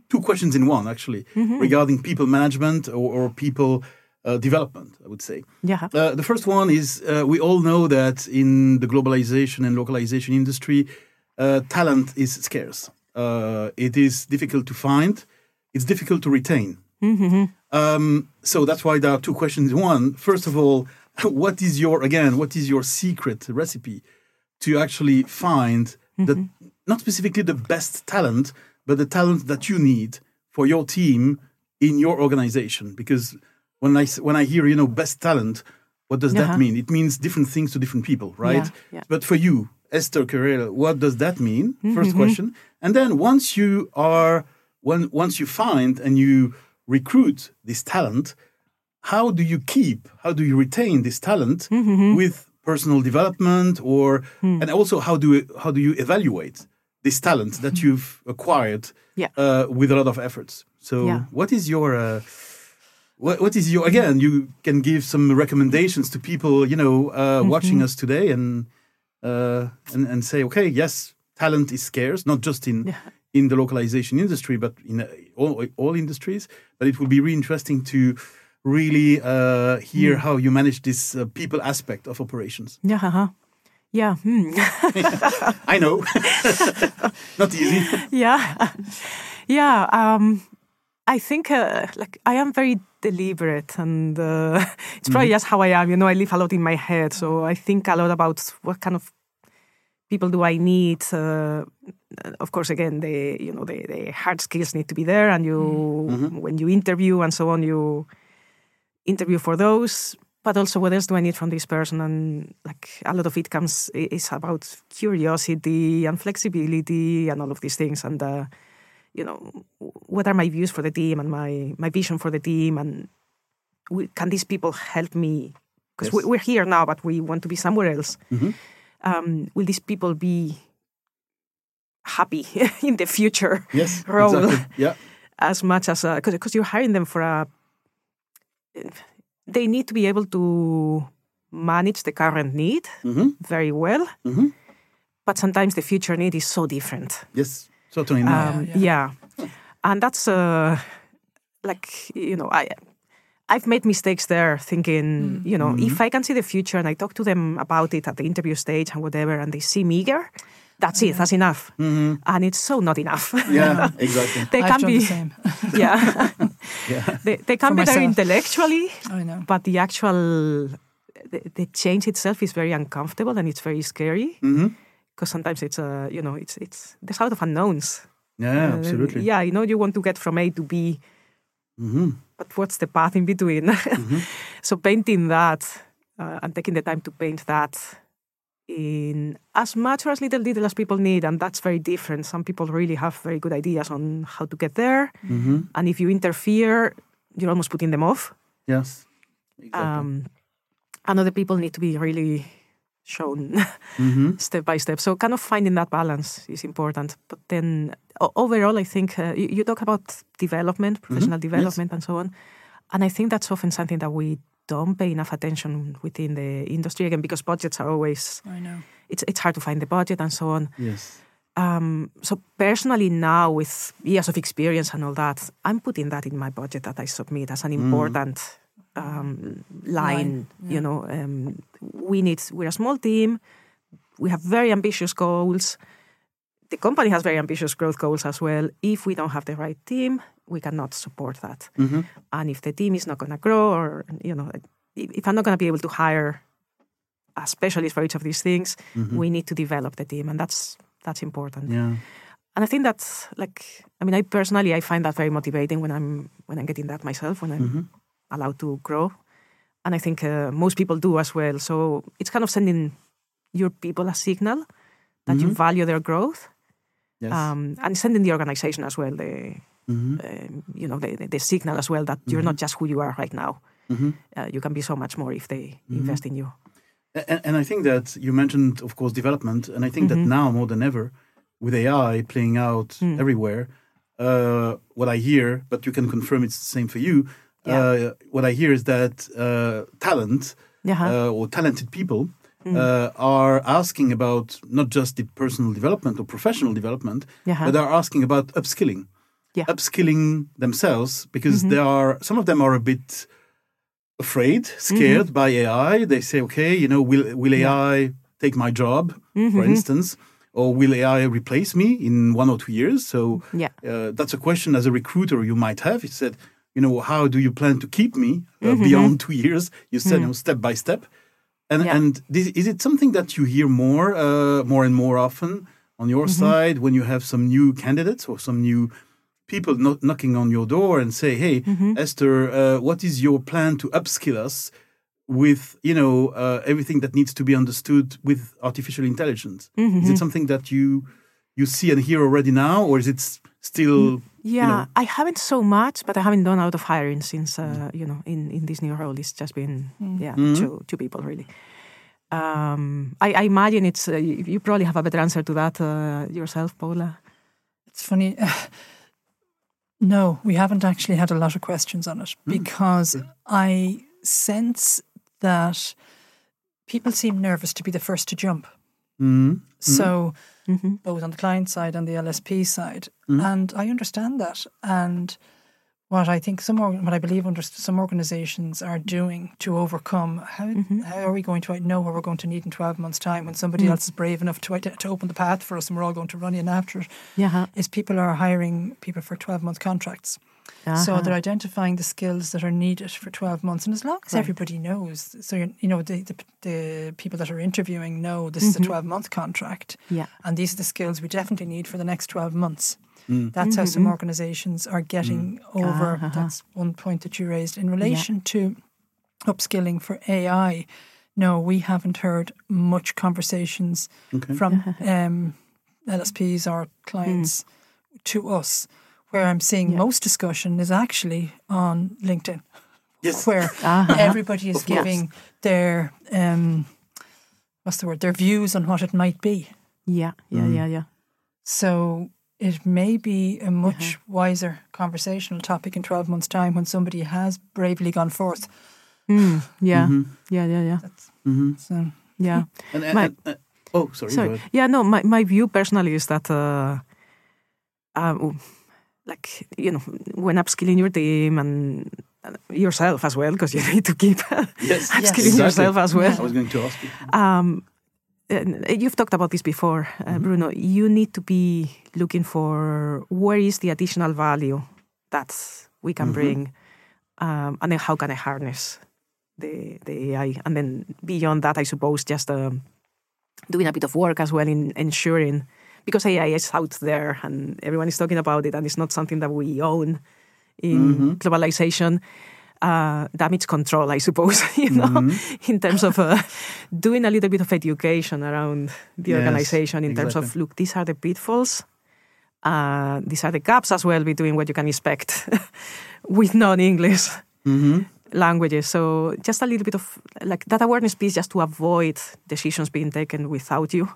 two questions in one, actually, mm-hmm. regarding people management or, or people uh, development, I would say. Yeah. Uh, the first one is uh, we all know that in the globalization and localization industry, uh, talent is scarce. Uh, it is difficult to find. It's difficult to retain. Mm-hmm. Um, so that's why there are two questions in one. First of all, what is your, again, what is your secret recipe to actually find mm-hmm. the, not specifically the best talent, but the talent that you need for your team in your organization? Because when I, when I hear, you know, best talent, what does uh-huh. that mean? It means different things to different people, right? Yeah, yeah. But for you, Esther Carrera, what does that mean? Mm-hmm. First question. And then once you are, when, once you find and you recruit this talent, how do you keep, how do you retain this talent mm-hmm. with personal development or, mm. and also how do, how do you evaluate this talent that you've acquired yeah. uh, with a lot of efforts? So yeah. what is your, uh, what, what is your, again, you can give some recommendations to people, you know, uh, mm-hmm. watching us today and, uh, and, and say, okay, yes, talent is scarce, not just in, yeah. in the localization industry, but in uh, all, all industries. But it would be really interesting to really uh, hear mm. how you manage this uh, people aspect of operations. Yeah, uh-huh. yeah. Hmm. I know, not easy. Yeah, yeah. Um, I think uh, like I am very deliberate, and uh, it's probably mm-hmm. just how I am. You know, I live a lot in my head, so I think a lot about what kind of people do I need. Uh, of course, again, the you know the, the hard skills need to be there, and you mm-hmm. when you interview and so on, you interview for those. But also, what else do I need from this person? And like a lot of it comes is about curiosity and flexibility and all of these things. And uh, you know, what are my views for the team and my my vision for the team? And we, can these people help me? Because yes. we, we're here now, but we want to be somewhere else. Mm-hmm. Um, will these people be happy in the future yes, role? Exactly. Yeah. As much as because because you're hiring them for a. They need to be able to manage the current need mm-hmm. very well, mm-hmm. but sometimes the future need is so different. Yes, certainly not. Um, yeah, yeah. yeah, and that's uh, like you know, I I've made mistakes there, thinking mm. you know, mm-hmm. if I can see the future and I talk to them about it at the interview stage and whatever, and they seem eager. That's it. That's enough, mm-hmm. and it's so not enough. Yeah, exactly. They I've can be, the same. yeah, yeah. They, they can For be myself. there intellectually, I know. but the actual the, the change itself is very uncomfortable and it's very scary because mm-hmm. sometimes it's a uh, you know it's it's there's a lot of unknowns. Yeah, uh, absolutely. Yeah, you know you want to get from A to B, mm-hmm. but what's the path in between? Mm-hmm. So painting that uh, and taking the time to paint that. In as much or as little detail as people need, and that's very different. Some people really have very good ideas on how to get there, mm-hmm. and if you interfere, you're almost putting them off. Yes, exactly. Um, and other people need to be really shown mm-hmm. step by step. So kind of finding that balance is important. But then o- overall, I think uh, you, you talk about development, professional mm-hmm. development, yes. and so on, and I think that's often something that we don't pay enough attention within the industry again because budgets are always. I know it's it's hard to find the budget and so on. Yes. Um, so personally, now with years of experience and all that, I'm putting that in my budget that I submit as an important mm. um, line. line. Yeah. You know, um, we need. We're a small team. We have very ambitious goals. The company has very ambitious growth goals as well. If we don't have the right team, we cannot support that. Mm-hmm. And if the team is not going to grow, or you know, if I'm not going to be able to hire a specialist for each of these things, mm-hmm. we need to develop the team, and that's that's important. Yeah. And I think that's like, I mean, I personally I find that very motivating when I'm when I'm getting that myself, when I'm mm-hmm. allowed to grow, and I think uh, most people do as well. So it's kind of sending your people a signal that mm-hmm. you value their growth. Yes. Um, and sending the organization as well, the mm-hmm. uh, you know the, the signal as well that mm-hmm. you're not just who you are right now. Mm-hmm. Uh, you can be so much more if they mm-hmm. invest in you. And, and I think that you mentioned, of course, development, and I think mm-hmm. that now more than ever, with A I playing out mm. everywhere, uh, what I hear, but you can confirm it's the same for you. Yeah. Uh, what I hear is that uh, talent uh-huh. uh, or talented people. Mm. Uh, are asking about not just the personal development or professional development, uh-huh. but are asking about upskilling. yeah. upskilling themselves because Mm-hmm. they are some of them are a bit afraid, scared Mm-hmm. by A I. They say, okay, you know, will will A I take my job, Mm-hmm. for instance, or will A I replace me in one or two years? So Yeah. uh, that's a question as a recruiter you might have. You said, you know, how do you plan to keep me uh, Mm-hmm. beyond two years? You said, you know, step by step. And Yeah. and this, is it something that you hear more, uh, more and more often on your Mm-hmm. side when you have some new candidates or some new people no- knocking on your door and say, "Hey, Mm-hmm. Esther, uh, what is your plan to upskill us with, you know, uh, everything that needs to be understood with artificial intelligence?" Mm-hmm. Is it something that you you see and hear already now, or is it s- still? Yeah, you know, I haven't so much, but I haven't done a lot of hiring since uh, you know in, in this new role. It's just been yeah two two people really. Um, I, I imagine it's uh, you, you probably have a better answer to that uh, yourself, Paula. It's funny. No, we haven't actually had a lot of questions on it because I sense that people seem nervous to be the first to jump. mm, So Mm-hmm. both on the client side and the L S P side, and I understand that. And what I think some, or, what I believe, under some organisations are doing to overcome how Mm-hmm. how are we going to know what we're going to need in twelve months' time when somebody Mm. else is brave enough to to open the path for us and we're all going to run in after it? Yeah. Is people are hiring people for twelve month contracts. So Uh-huh. they're identifying the skills that are needed for twelve months. And as long as Right. everybody knows, so, you're, you know, the, the the people that are interviewing know this is a twelve-month contract Yeah. and these are the skills we definitely need for the next twelve months. mm, That's how some organisations are getting over. Uh-huh. That's one point that you raised. In relation to upskilling for A I, no, we haven't heard much conversations okay. from um, L S Ps or clients to us. Where I'm seeing Yeah. most discussion is actually on LinkedIn, Yes. where Uh-huh. everybody is Of course. giving their um, what's the word? Their views on what it might be. Yeah. Yeah. Mm. Yeah. Yeah. So it may be a much wiser conversational topic in twelve months' time when somebody has bravely gone forth. Mm. Yeah. Mhm. Yeah. Yeah. Yeah. That's, Mhm. so Yeah. And, and, My- and- uh, oh, sorry. Sorry. go ahead. Yeah, no, my, my view personally is that, uh, um, like, you know, when upskilling your team and uh, yourself as well, because you need to keep Yes, upskilling exactly. yourself as well. I was going to ask you. Um, and you've talked about this before, uh, Bruno. You need to be looking for where is the additional value that we can bring, um, and then how can I harness the the A I, and then beyond that, I suppose just um, doing a bit of work as well in ensuring, because A I is out there and everyone is talking about it, and it's not something that we own in globalization. Uh, damage control, I suppose, you know, in terms of uh, doing a little bit of education around the Yes, organization in terms of, exactly. look, these are the pitfalls. Uh, these are the gaps as well between what you can expect with non-English Mm-hmm. languages. So just a little bit of like that awareness piece just to avoid decisions being taken without you.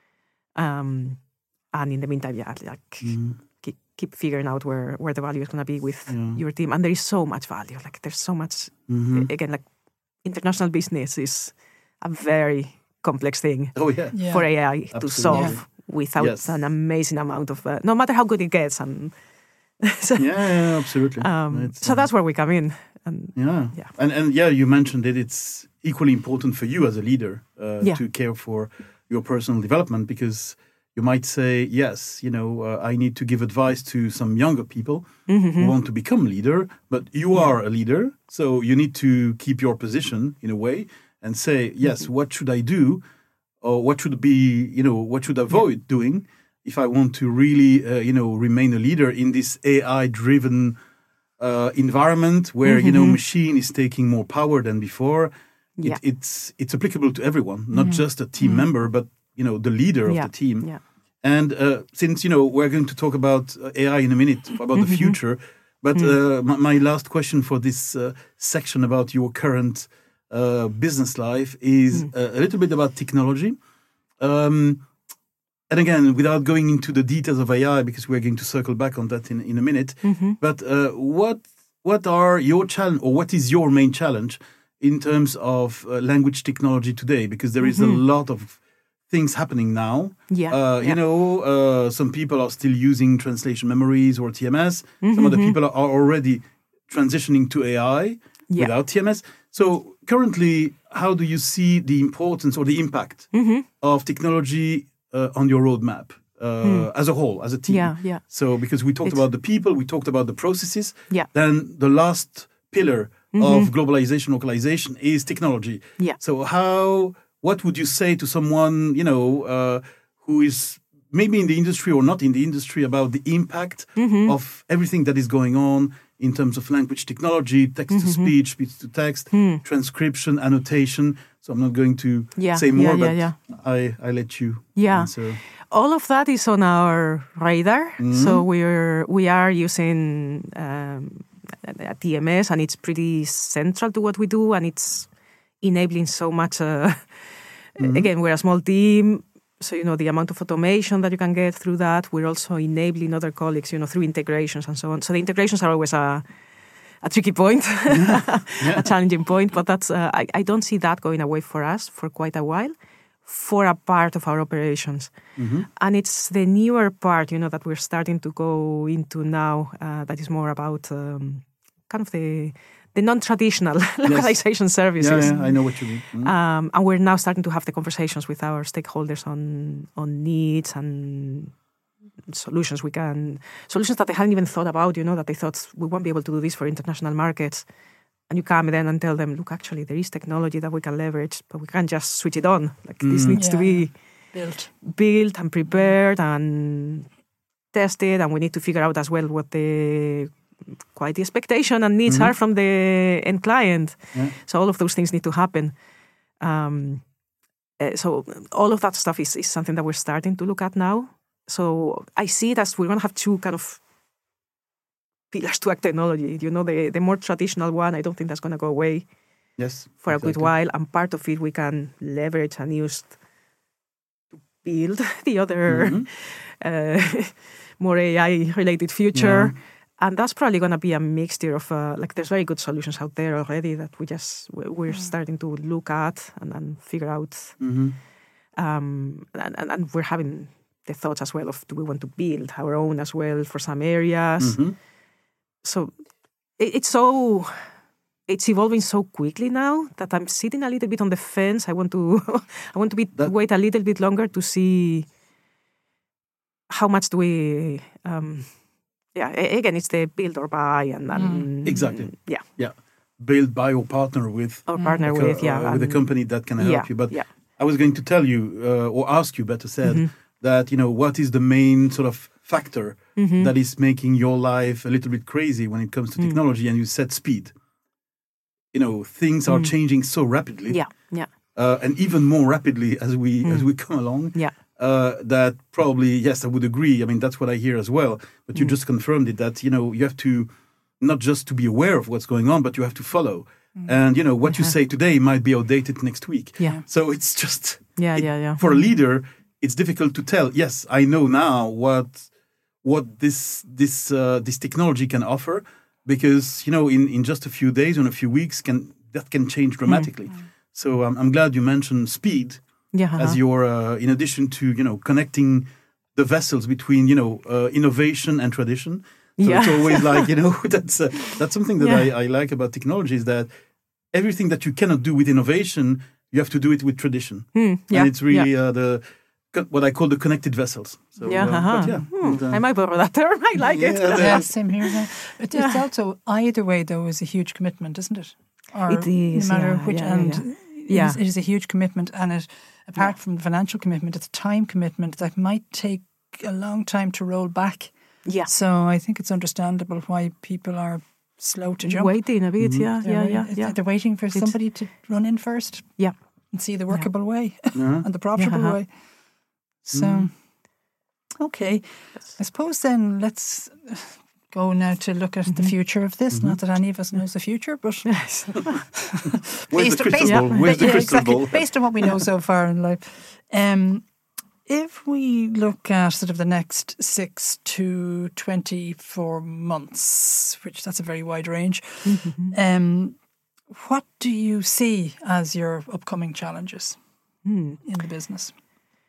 Um, and in the meantime, yeah, like keep, keep figuring out where, where the value is going to be with Yeah. your team. And there is so much value. Like there's so much, Mm-hmm. again, like international business is a very complex thing Oh, yeah. yeah. for A I to Absolutely. solve without Yes. an amazing amount of, uh, no matter how good it gets. And so, Yeah, yeah, absolutely. um, It's, so uh, that's where we come in. And Yeah. Yeah. And and yeah, you mentioned it. It's equally important for you as a leader uh, Yeah. to care for your personal development, because you might say, yes, you know, uh, I need to give advice to some younger people who want to become leader, but you are a leader, so you need to keep your position in a way and say, yes, what should I do, or what should be, you know, what should I avoid doing if I want to really, uh, you know, remain a leader in this A I-driven uh, environment where you know machine is taking more power than before. It, Yeah. It's it's applicable to everyone, not just a team member, but you know the leader of Yeah. the team. Yeah. And uh, since you know we're going to talk about uh, A I in a minute, about the future, but uh, my, my last question for this uh, section about your current uh, business life is uh, a little bit about technology. Um, and again, without going into the details of A I, because we're going to circle back on that in, in a minute. But uh, what what are your challenge, or what is your main challenge in terms of uh, language technology today? Because there is a lot of things happening now. Yeah, uh, yeah. You know, uh, some people are still using translation memories or T M S. Mm-hmm, some other mm-hmm. people are already transitioning to A I Yeah. without T M S. So currently, how do you see the importance or the impact Mm-hmm. of technology uh, on your roadmap uh, as a whole, as a team? Yeah, yeah. So because we talked It's- about the people, we talked about the processes. Yeah. Then the last pillar Mm-hmm. of globalization, localization is technology. Yeah. So how, what would you say to someone, you know, uh, who is maybe in the industry or not in the industry about the impact Mm-hmm. of everything that is going on in terms of language technology, text to speech, speech to text, transcription, annotation? So I'm not going to Mm-hmm. Yeah, say more, yeah, but yeah, I, I let you Yeah. answer. All of that is on our radar. Mm-hmm. So we're we are using um, a T M S, and it's pretty central to what we do, and it's enabling so much. Uh, Mm-hmm. Again, we're a small team, so you know the amount of automation that you can get through that. We're also enabling other colleagues, you know, through integrations and so on. So the integrations are always a a tricky point, a challenging point, but that's uh, I, I don't see that going away for us for quite a while, for a part of our operations. Mm-hmm. And it's the newer part, you know, that we're starting to go into now, uh, that is more about um, kind of the the non-traditional localization services. Yeah, yeah, I know what you mean. Mm-hmm. Um, and we're now starting to have the conversations with our stakeholders on on needs and solutions we can solutions that they hadn't even thought about. You know, that they thought we won't be able to do this for international markets. And you come then and tell them, look, actually, there is technology that we can leverage, but we can't just switch it on. Like this Mm. needs to Yeah. be Built. built and prepared and tested, and we need to figure out as well what the quality expectation and needs Mhm. are from the end client. Yeah. So all of those things need to happen. Um, uh, so all of that stuff is, is something that we're starting to look at now. So I see it as we're going to have two kind of pillars to our technology. You know, the, the more traditional one, I don't think that's going to go away Yes. for a exactly. good while. And part of it we can leverage and use to build the other Mhm. uh, more A I-related future. And that's probably going to be a mixture of, uh, like, there's very good solutions out there already that we just, we- we're starting to look at and, and figure out. Mhm. Um, and, and, and we're having the thoughts as well of, do we want to build our own as well for some areas? Mhm. So it, it's so, it's evolving so quickly now that I'm sitting a little bit on the fence. I want to, I want to be, That- wait a little bit longer to see how much do we, um, yeah, a- again, it's the build or buy and, and Exactly. yeah, Yeah. Build, buy, or partner with or partner like a- with, yeah. uh, with a and- company that can help yeah, you. But yeah. I was going to tell you uh, or ask you, better said, Mhm. that you know what is the main sort of factor Mhm. that is making your life a little bit crazy when it comes to Mm. technology, and you said speed. You know, things are Mm. changing so rapidly, Yeah, yeah, uh, and even more rapidly as we as Mm. we come along. yeah. Uh, that probably, yes, I would agree. I mean, that's what I hear as well. But you Mm. just confirmed it, that, you know, you have to not just to be aware of what's going on, but you have to follow. And, you know, what you Uh-huh. say today might be outdated next week. Yeah. So it's just, Yeah, it- yeah, yeah. for a leader, it's difficult to tell. Yes, I know now what what this this uh, this technology can offer, because, you know, in, in just a few days or in a few weeks, can that can change dramatically. So um, I'm glad you mentioned speed Yeah, uh-huh. as your, uh, in addition to, you know, connecting the vessels between, you know, uh, innovation and tradition. So Yeah. it's always like, you know, that's uh, that's something that Yeah. I, I like about technology, is that everything that you cannot do with innovation, you have to do it with tradition. Hmm, yeah, And it's really yeah. uh, the what I call the connected vessels. So, Yeah, uh, uh-huh. but yeah, Hmm, but, uh, I might borrow that term. I like it. yeah, Yeah, same here. yeah. But it's Yeah. also, either way, though, is a huge commitment, isn't it? Or It is, no matter yeah, which yeah, end, yeah. it Yeah. is- it is a huge commitment. And it, apart from the financial commitment, it's a time commitment that might take a long time to roll back. Yeah. So I think it's understandable why people are slow to jump. Waiting a bit, yeah, They're yeah, wait- yeah, it's- yeah. They're waiting for It's- somebody to run in first Yeah. and see the workable way uh-huh. and the profitable uh-huh. way. So, Mm. okay. I suppose then let's go now to look at the future of this. Not that any of us knows the future, but Yes. Where's the crystal based, ball? Where's the yeah, crystal exactly. ball? Based on what we know so far in life. Um, if we look at sort of the next six to twenty-four months, which that's a very wide range, um, what do you see as your upcoming challenges Hmm. in the business?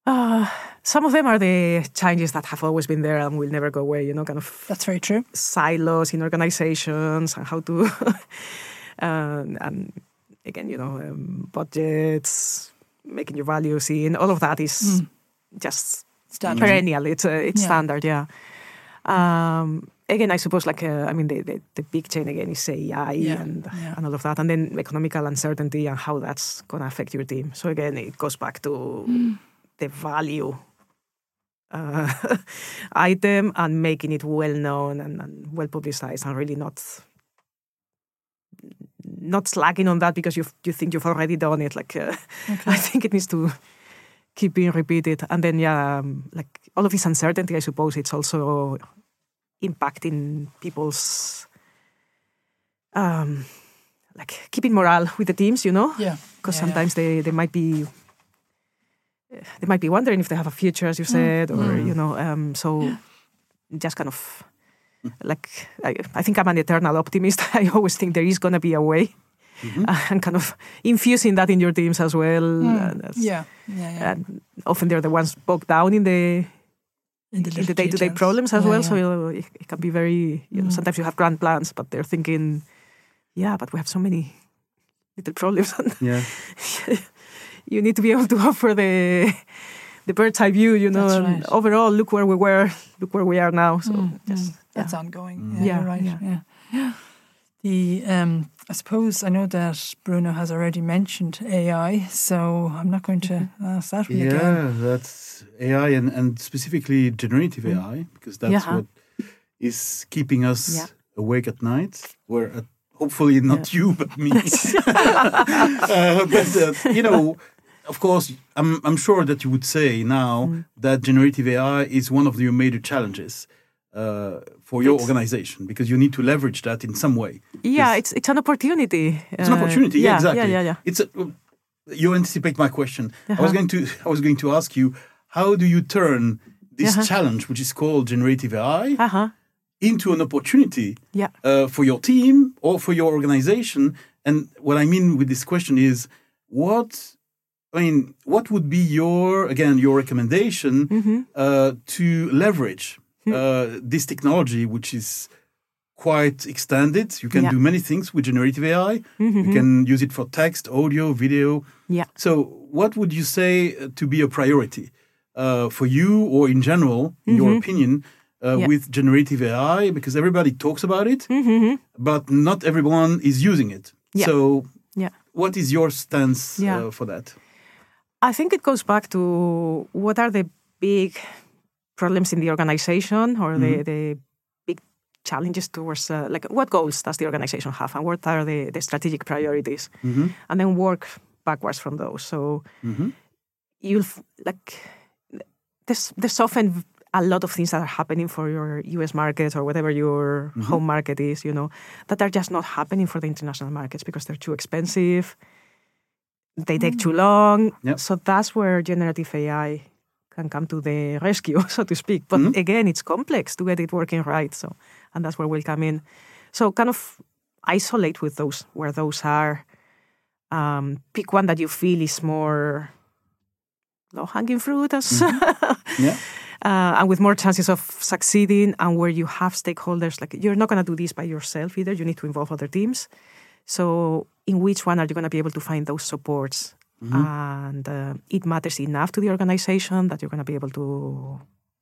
Uh, some of them are the challenges that have always been there and will never go away, you know, kind of... That's very true. Silos in organizations and how to... um, and again, you know, um, budgets, making your value seen, all of that is mm. just standard. Perennial. It's, uh, it's yeah. standard, yeah. Um, again, I suppose, like, uh, I mean, the, the, the big chain again is A I yeah. And, yeah. and all of that. And then economical uncertainty and how that's going to affect your team. So again, it goes back to... Mm. the value uh, item and making it well known and, and well publicized and really not not slacking on that because you you think you've already done it. Like uh, okay. I think it needs to keep being repeated. And then yeah, um, like all of this uncertainty, I suppose it's also impacting people's um, like keeping morale with the teams. You know, yeah, because yeah, sometimes yeah. they they might be. They might be wondering if they have a future, as you said, mm. or, mm. you know, um, so yeah. just kind of, like, I, I think I'm an eternal optimist. I always think there is going to be a way. Mm-hmm. uh, and kind of infusing that in your teams as well. Mm. Uh, yeah. yeah, yeah. And often they're the ones bogged down in the in the, in the day-to-day details. Problems as yeah, well. Yeah. So you know, it, it can be very, you know, mm. sometimes you have grand plans, but they're thinking, yeah, but we have so many little problems. Yeah. You need to be able to offer the the bird's eye view, you know. That's right. And overall, look where we were, look where we are now. So mm, just, mm. that's yeah. ongoing. Mm. Yeah, yeah, you're right. Yeah. yeah. yeah. The um, I suppose I know that Bruno has already mentioned A I, so I'm not going to ask that one yeah, again. Yeah, that's A I and, and specifically generative mm. A I, because that's yeah. what is keeping us yeah. awake at night. We're at, hopefully not yeah. you, but me. uh, but uh, you know. Of course, I'm I'm sure that you would say now mm. that generative A I is one of your major challenges uh, for your it's, organization because you need to leverage that in some way. Yeah, it's it's an opportunity. It's uh, an opportunity. Yeah, yeah, exactly. Yeah, yeah, yeah. It's a, you anticipate my question. Uh-huh. I was going to I was going to ask you, how do you turn this uh-huh. challenge, which is called generative A I, uh-huh. into an opportunity yeah. uh, for your team or for your organization? And what I mean with this question is, what I mean, what would be your, again, your recommendation mm-hmm. uh, to leverage uh, this technology, which is quite extended? You can yeah. do many things with generative A I. Mm-hmm. You can use it for text, audio, video. Yeah. So what would you say to be a priority uh, for you or in general, in mm-hmm. your opinion, uh, yeah. with generative A I? Because everybody talks about it, mm-hmm. but not everyone is using it. Yeah. So yeah. what is your stance yeah. uh, for that? I think it goes back to what are the big problems in the organization or mm-hmm. the, the big challenges towards, uh, like what goals does the organization have and what are the, the strategic priorities? Mm-hmm. And then work backwards from those. So mm-hmm. you'll, like, there's, there's often a lot of things that are happening for your U S market or whatever your mm-hmm. home market is, you know, that are just not happening for the international markets because they're too expensive. They take too long. Yep. So that's where generative A I can come to the rescue, so to speak. But mm-hmm. again, it's complex to get it working right. So, and that's where we'll come in. So kind of isolate with those, where those are. Um, pick one that you feel is more low-hanging fruit, as mm-hmm. yeah. uh, and with more chances of succeeding, and where you have stakeholders. Like, you're not going to do this by yourself either. You need to involve other teams. So in which one are you going to be able to find those supports? Mm-hmm. And uh, it matters enough to the organization that you're going to be able to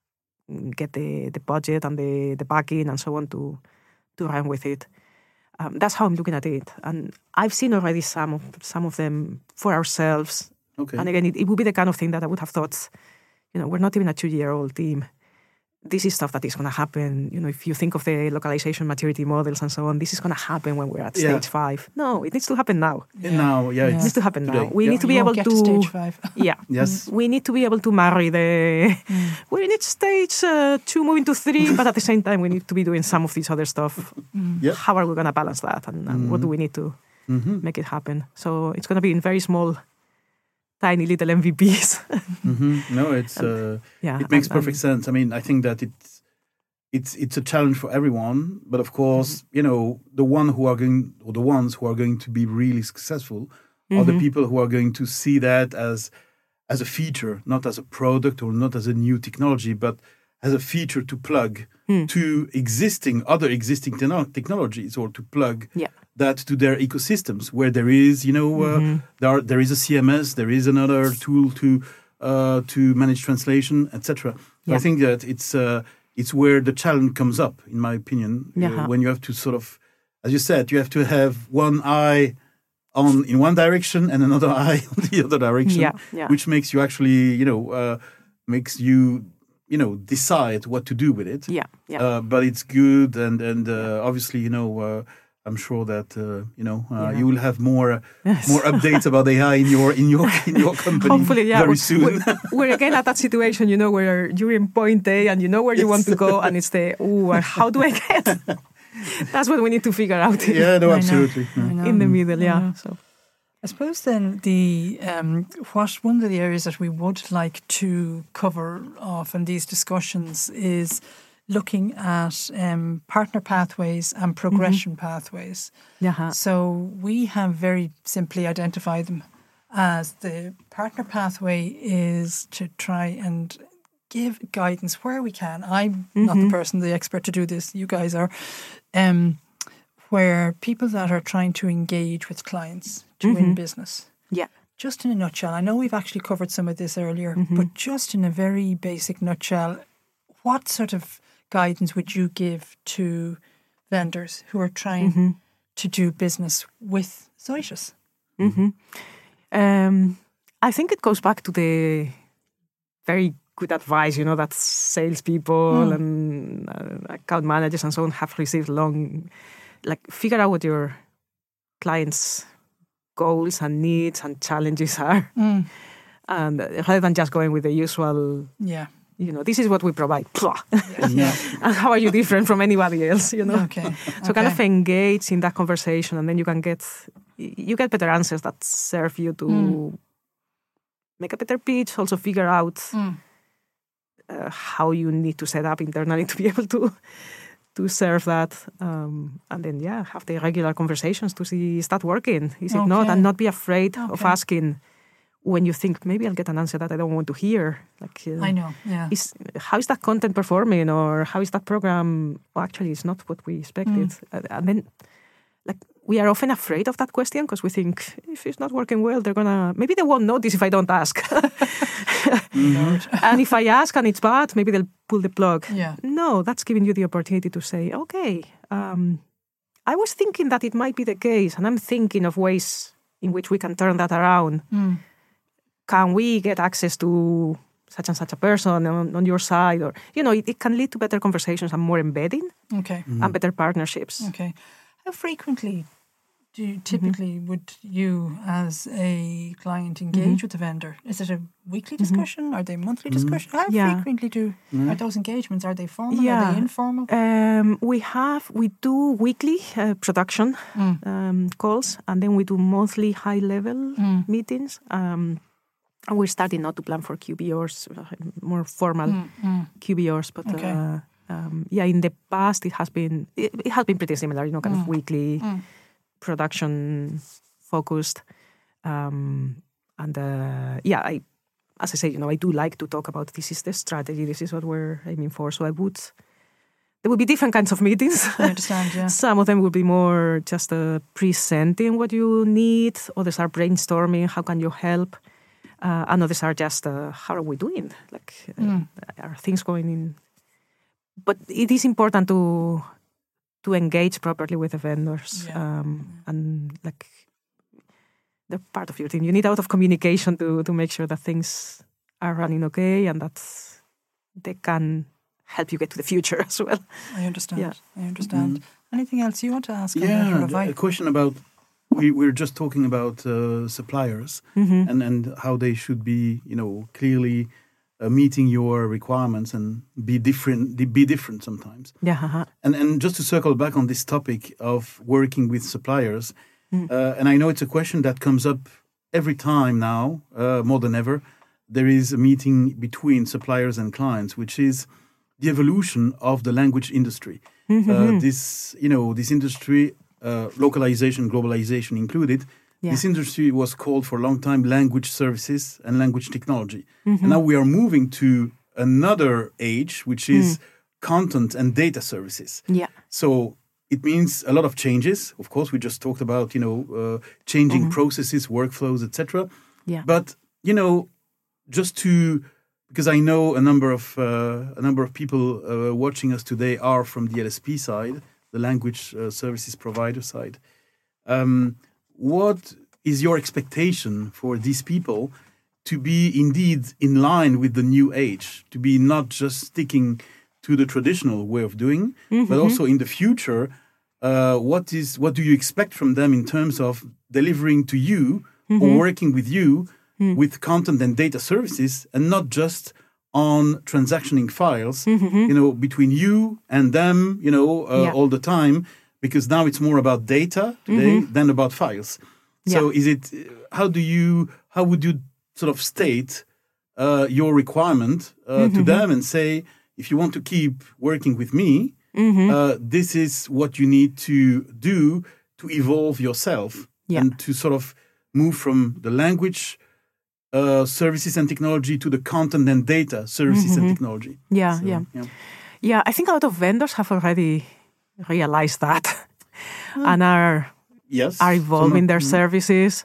get the, the budget and the, the backing and so on to, to run with it. Um, that's how I'm looking at it. And I've seen already some of, some of them for ourselves. Okay. And again, it, it would be the kind of thing that I would have thought, you know, we're not even a two-year-old team. This is stuff that is going to happen. You know, if you think of the localization maturity models and so on, this is going to happen when we're at yeah. stage five. No, it needs to happen now. Yeah. Now, yeah, it needs to happen today. now. We yeah. need to be you able won't to get to stage five. yeah, yes, we need to be able to marry the. Mm. We're in stage uh, two, moving to three, but at the same time, we need to be doing some of this other stuff. Mm. Yep. How are we going to balance that, and, and mm-hmm. what do we need to mm-hmm. make it happen? So it's going to be in very small. Tiny little M V Ps. mm-hmm. No, it's uh, yeah, it makes and, perfect and, sense. I mean, I think that it's it's it's a challenge for everyone, but of course, mm-hmm. you know, the one who are going or the ones who are going to be really successful mm-hmm. are the people who are going to see that as as a feature, not as a product or not as a new technology, but as a feature to plug mm. to existing, other existing te- technologies or to plug yeah. that to their ecosystems where there is, you know, mm-hmm. uh, there, are, there is a C M S, there is another tool to uh, to manage translation, et cetera. Yeah. I think that it's uh, it's where the challenge comes up, in my opinion, yeah. uh, when you have to sort of, as you said, you have to have one eye on in one direction and another eye on the other direction, yeah, yeah. which makes you actually, you know, uh, makes you, you know, decide what to do with it. Yeah, yeah. Uh, but it's good, and and uh, obviously, you know, uh, I'm sure that uh, you know uh, yeah. you will have more yes. more updates about A I in your in your in your company. Hopefully, yeah. very we're, soon. We're, we're again at that situation, you know, where you're in point A and you know where you yes. want to go, and it's the oh, how do I get? That's what we need to figure out. Yeah, no, absolutely. Yeah. In the middle, yeah. So. I suppose then the um, what one of the areas that we would like to cover off in these discussions is looking at um, partner pathways and progression mm-hmm. pathways. Uh-huh. So we have very simply identified them as the partner pathway is to try and give guidance where we can. I'm mm-hmm. not the person, the expert to do this. You guys are. Um, where people that are trying to engage with clients to mm-hmm. win business. Yeah. Just in a nutshell, I know we've actually covered some of this earlier, mm-hmm. but just in a very basic nutshell, what sort of guidance would you give to vendors who are trying mm-hmm. to do business with Zoetis? Mm-hmm. Um, I think it goes back to the very good advice, you know, that salespeople mm. and uh, account managers and so on have received long... Like, figure out what your clients' goals and needs and challenges are. Mm. And uh, rather than just going with the usual, yeah, you know, this is what we provide. Yeah. yeah. And how are you different from anybody else, you know? Okay. So okay. kind of engage in that conversation, and then you can get, you get better answers that serve you to mm. make a better pitch, also figure out mm. uh, how you need to set up internally to be able to to serve that, um, and then yeah, have the regular conversations to see, is that working? Is okay. it not? And not be afraid okay. of asking when you think maybe I'll get an answer that I don't want to hear. Like uh, I know, yeah. Is how is that content performing, or how is that program? Well, actually, it's not what we expected. Mm. Uh, and then, like, we are often afraid of that question because we think if it's not working well, they're gonna maybe they won't notice if I don't ask. mm-hmm. And if I ask and it's bad, maybe they'll pull the plug. Yeah. No, that's giving you the opportunity to say, okay, um, I was thinking that it might be the case, and I'm thinking of ways in which we can turn that around. Mm. Can we get access to such and such a person on, on your side? Or, you know, it, it can lead to better conversations and more embedding okay. mm-hmm. and better partnerships. Okay. How frequently do you typically mm-hmm. would you as a client engage mm-hmm. with the vendor? Is it a weekly discussion? Mm-hmm. Are they monthly mm-hmm. discussion? How yeah. frequently do mm-hmm. are those engagements? Are they formal? Yeah. Are they informal? Um, we have we do weekly uh, production mm. um, calls, and then we do monthly high level mm. meetings. Um, and we're starting now to plan for Q B Rs, uh, more formal mm. Mm. Q B Rs. But okay. uh, um, yeah, in the past it has been it, it has been pretty similar. You know, kind mm. of weekly. Mm. Production focused, um, and uh, yeah, I, as I say, you know, I do like to talk about this is the strategy, this is what we're aiming for. So I would, there would be different kinds of meetings. I understand. Yeah. Some of them would be more just uh, presenting what you need. Others are brainstorming. How can you help? Uh, and others are just uh, how are we doing? Like, uh, mm. are things going in? But it is important to. to engage properly with the vendors yeah. um, and like they're part of your team. You need a lot of communication to to make sure that things are running okay and that they can help you get to the future as well. I understand. Yeah. I understand. Mm-hmm. Anything else you want to ask? Yeah, a question about, we, we're just talking about uh, suppliers mm-hmm. and, and how they should be, you know, clearly Uh, meeting your requirements and be different. Be different sometimes. Yeah. Uh-huh. And and just to circle back on this topic of working with suppliers, mm. uh, and I know it's a question that comes up every time now, uh, more than ever. There is a meeting between suppliers and clients, which is the evolution of the language industry. Mm-hmm. Uh, this, you know, this industry, uh, localization, globalization included, Yeah. This industry was called for a long time language services and language technology. Mm-hmm. And now we are moving to another age, which is mm. content and data services. Yeah. So it means a lot of changes. Of course, we just talked about, you know, uh, changing mm-hmm. processes, workflows, et cetera. Yeah. But, you know, just to, because I know a number of uh, a number of people uh, watching us today are from the L S P side, the language uh, services provider side. Um, what is your expectation for these people to be indeed in line with the new age, to be not just sticking to the traditional way of doing, mm-hmm. but also in the future, uh, what is what do you expect from them in terms of delivering to you mm-hmm. or working with you mm. with content and data services, and not just on transactioning files, mm-hmm. you know, between you and them, you know, uh, yeah. all the time, because now it's more about data today mm-hmm. than about files. So, yeah. is it? How do you? How would you sort of state uh, your requirement uh, mm-hmm. to them and say, if you want to keep working with me, mm-hmm. uh, this is what you need to do to evolve yourself yeah. and to sort of move from the language uh, services and technology to the content and data services mm-hmm. and technology. Yeah, so, yeah, yeah. Yeah, I think a lot of vendors have already realized that mm. and are, yes, are evolving so not, their mm-hmm. services.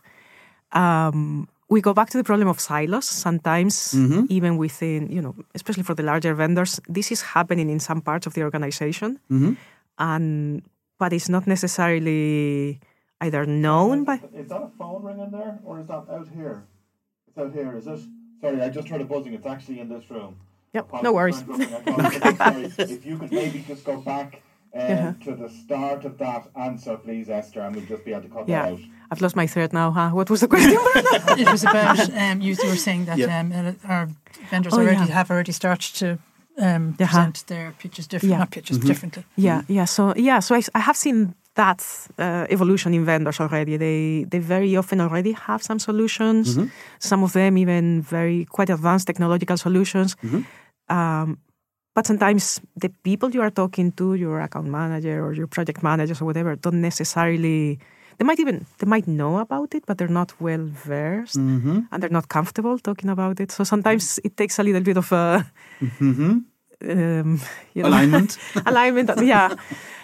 Um, we go back to the problem of silos sometimes, mm-hmm. even within, you know, especially for the larger vendors, this is happening in some parts of the organization. Mm-hmm. and but it's not necessarily either known by... Is that a phone ringing there, or is that out here? It's out here, is it? Sorry, I just heard a buzzing. It's actually in this room. Yep, no worries. Sorry, if you could maybe just go back um, uh-huh. to the start of that answer, please, Esther, and we'll just be able to cut yeah. that out. I've lost my thread now, huh? What was the question? It was about, um, you were saying that yeah. um, our vendors oh, already yeah. have already started to um, uh-huh. present their pitches differently, yeah. not pitches mm-hmm. differently. Yeah, yeah. So, yeah, so I, I have seen that uh, evolution in vendors already. They they very often already have some solutions, mm-hmm. some of them even very quite advanced technological solutions. Mm-hmm. Um, but sometimes the people you are talking to, your account manager or your project managers or whatever, don't necessarily... They might even they might know about it, but they're not well versed mm-hmm. and they're not comfortable talking about it. So sometimes it takes a little bit of a mm-hmm. um, you know, alignment. alignment, yeah.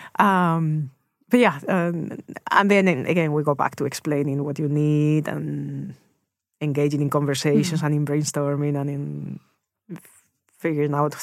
Um, but yeah, um, and then again we go back to explaining what you need and engaging in conversations mm-hmm. and in brainstorming and in figuring out.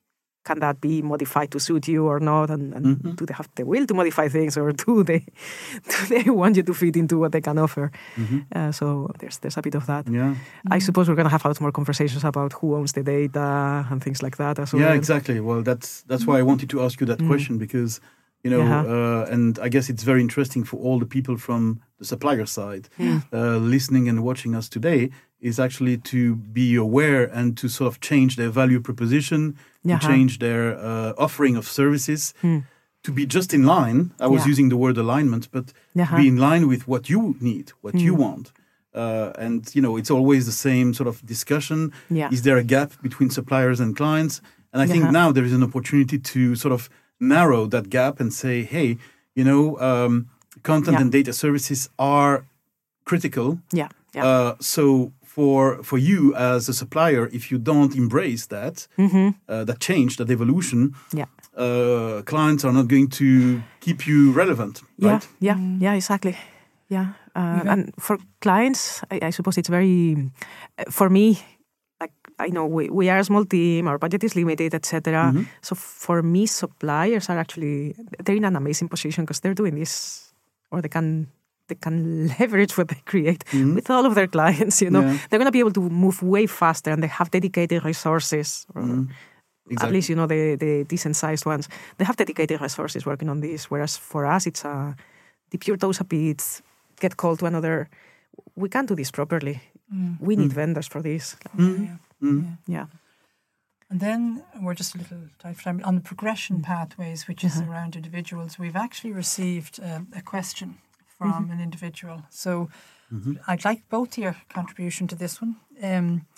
Can that be modified to suit you or not? And, and mm-hmm. do they have the will to modify things, or do they do they want you to fit into what they can offer? Mm-hmm. Uh, so there's there's a bit of that. Yeah. I suppose we're going to have a lot more conversations about who owns the data and things like that as well. Yeah, exactly. Well, that's that's why I wanted to ask you that mm-hmm. question, because you know, uh-huh. uh, and I guess it's very interesting for all the people from the supplier side yeah. uh, listening and watching us today, is actually to be aware and to sort of change their value proposition, uh-huh. to change their uh, offering of services, mm. to be just in line. I was yeah. using the word alignment, but uh-huh. be in line with what you need, what mm. you want. Uh, and, you know, it's always the same sort of discussion. Yeah. Is there a gap between suppliers and clients? And I think uh-huh. now there is an opportunity to sort of narrow that gap and say, hey, you know, um, content yeah. and data services are critical. Yeah. yeah. Uh, so for for you as a supplier, if you don't embrace that, mm-hmm. uh, that change, that evolution, yeah. uh, clients are not going to keep you relevant, yeah, right? Yeah, mm. yeah, exactly. Yeah, uh, okay. And for clients, I, I suppose it's very, uh, for me, like I know we, we are a small team, our budget is limited, et cetera. Mm-hmm. So for me, suppliers are actually, they're in an amazing position because they're doing this, or they can they can leverage what they create mm-hmm. with all of their clients, you know. Yeah. They're going to be able to move way faster, and they have dedicated resources, or mm-hmm. exactly. at least, you know, the, the decent-sized ones. They have dedicated resources working on this, whereas for us, it's a dip your toes a bit, get called to another. We can't do this properly. Mm. We need mm. vendors for this. Mm. Yeah. Mm. Yeah. yeah. And then we're just a little tight for time. On the progression pathways, which is uh-huh. around individuals, we've actually received um, a question from mm-hmm. an individual. So mm-hmm. I'd like both your contribution to this one. Um,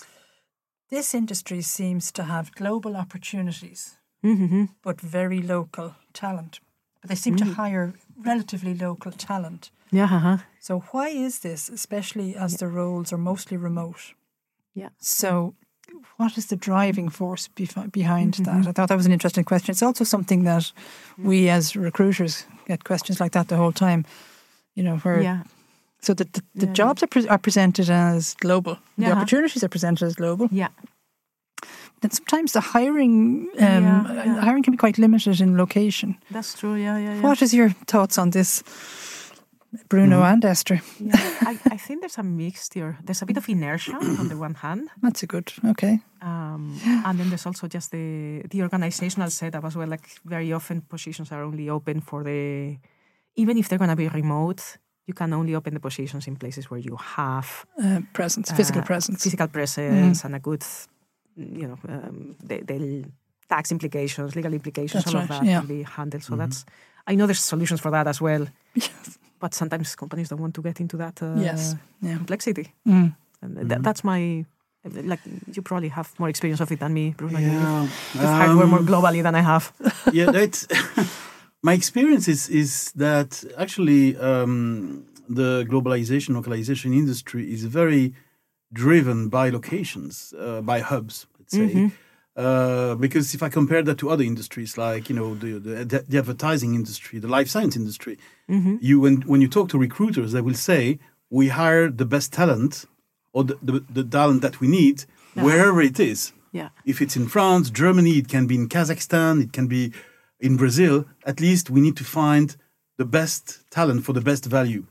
this industry seems to have global opportunities, mm-hmm. but very local talent. but they seem Mm-hmm. to hire relatively local talent. Yeah. Uh-huh. So why is this, especially as the roles are mostly remote? Yeah. So what is the driving force bef- behind Mm-hmm. that? I thought that was an interesting question. It's also something that we as recruiters get questions like that the whole time. You know, where Yeah. so the, the, the Yeah, jobs are, pre- are presented as global. The Yeah. opportunities are presented as global. Yeah. Then sometimes the hiring um, Yeah, yeah. uh, hiring can be quite limited in location. That's true. Yeah. Yeah. Yeah. What is your thoughts on this, Bruno and Esther? Yeah, I, I think there's a mixture. There's a bit of inertia on the one hand, That's a good, okay. um, and then there's also just the the organizational setup as well. Like very often, positions are only open for the, even if they're going to be remote, you can only open the positions in places where you have Uh, presence, physical uh, presence. physical presence, and a good, you know, um, the, the tax implications, legal implications, That's all of right, that yeah. can be handled. So that's, I know there's solutions for that as well. But sometimes companies don't want to get into that uh, Yes, yeah. complexity. Mm. And th- that's my, like, you probably have more experience of it than me, Bruno. You- Yeah. You've hired more, more Um, globally than I have. yeah, that's my experience is is that actually um, the globalization localization industry is very driven by locations, uh, by hubs, let's say. Mhm. Uh, because if I compare that to other industries like you know the the, the advertising industry, the life science industry, Mhm. you when when you talk to recruiters, they will say we hire the best talent or the the, the talent that we need wherever it is. Yeah. If it's in France, Germany, it can be in Kazakhstan, it can be in Brazil. At least we need to find the best talent for the best value.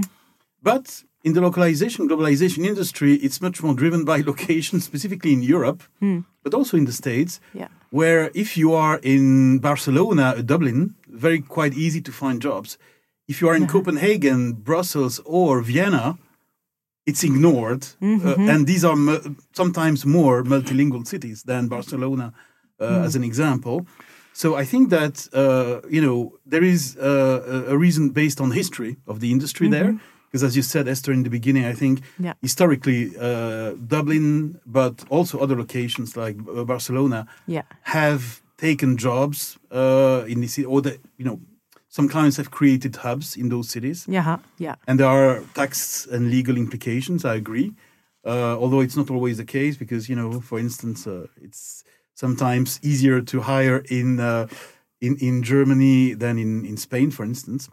But in the localization, globalization industry, it's much more driven by location, specifically in Europe, but also in the States, Yeah. where if you are in Barcelona, or Dublin, very quite easy to find jobs. If you are in Copenhagen, Brussels, or Vienna, it's ignored. Uh, and these are mu- sometimes more multilingual cities than Barcelona, uh, as an example. So I think that, uh, you know, there is uh, a a reason based on history of the industry there. Because as you said, Esther, in the beginning, I think Yeah. historically uh, Dublin, but also other locations like uh, Barcelona, Yeah. have taken jobs uh, in the city, or the, you know, some clients have created hubs in those cities. Yeah. Yeah. And there are tax and legal implications, I agree. Uh, although it's not always the case because, you know, for instance, uh, it's sometimes easier to hire in, uh, in, in Germany than in, in Spain, for instance.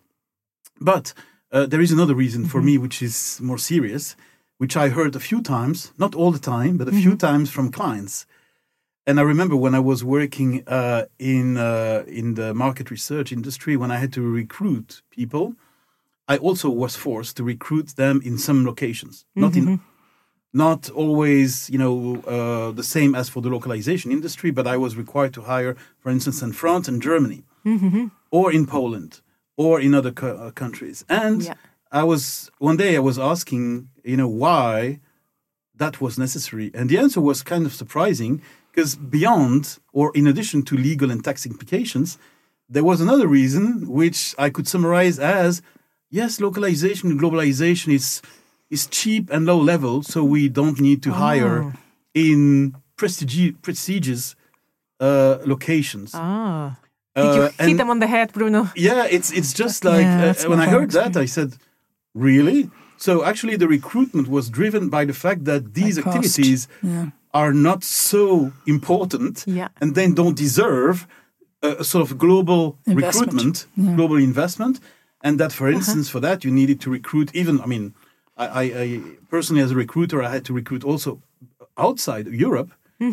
But uh, there is another reason for me, which is more serious, which I heard a few times, not all the time, but a few times from clients. And I remember when I was working uh, in uh, in the market research industry, when I had to recruit people, I also was forced to recruit them in some locations, not in, not always, you know, uh, the same as for the localization industry, but I was required to hire, for instance, in France and Germany, or in Poland, or in other co- uh, countries. And Yeah. I was one day I was asking, you know, why that was necessary, and the answer was kind of surprising. Because beyond, or in addition to legal and tax implications, there was another reason which I could summarize as, yes, localization and globalization is is cheap and low level, so we don't need to hire in prestigi- prestigious uh, locations. Ah. Did you Uh, hit and- them on the head, Bruno? Yeah, it's it's just like Yeah, uh, that's when not I our heard that, I said, really? So actually, the recruitment was driven by the fact that these By cost. activities Yeah. are not so important Yeah. and then don't deserve a, a sort of global Investment. recruitment, Yeah. global investment. And that, for instance, for that, you needed to recruit even, I mean, I, I, I personally, as a recruiter, I had to recruit also outside of Europe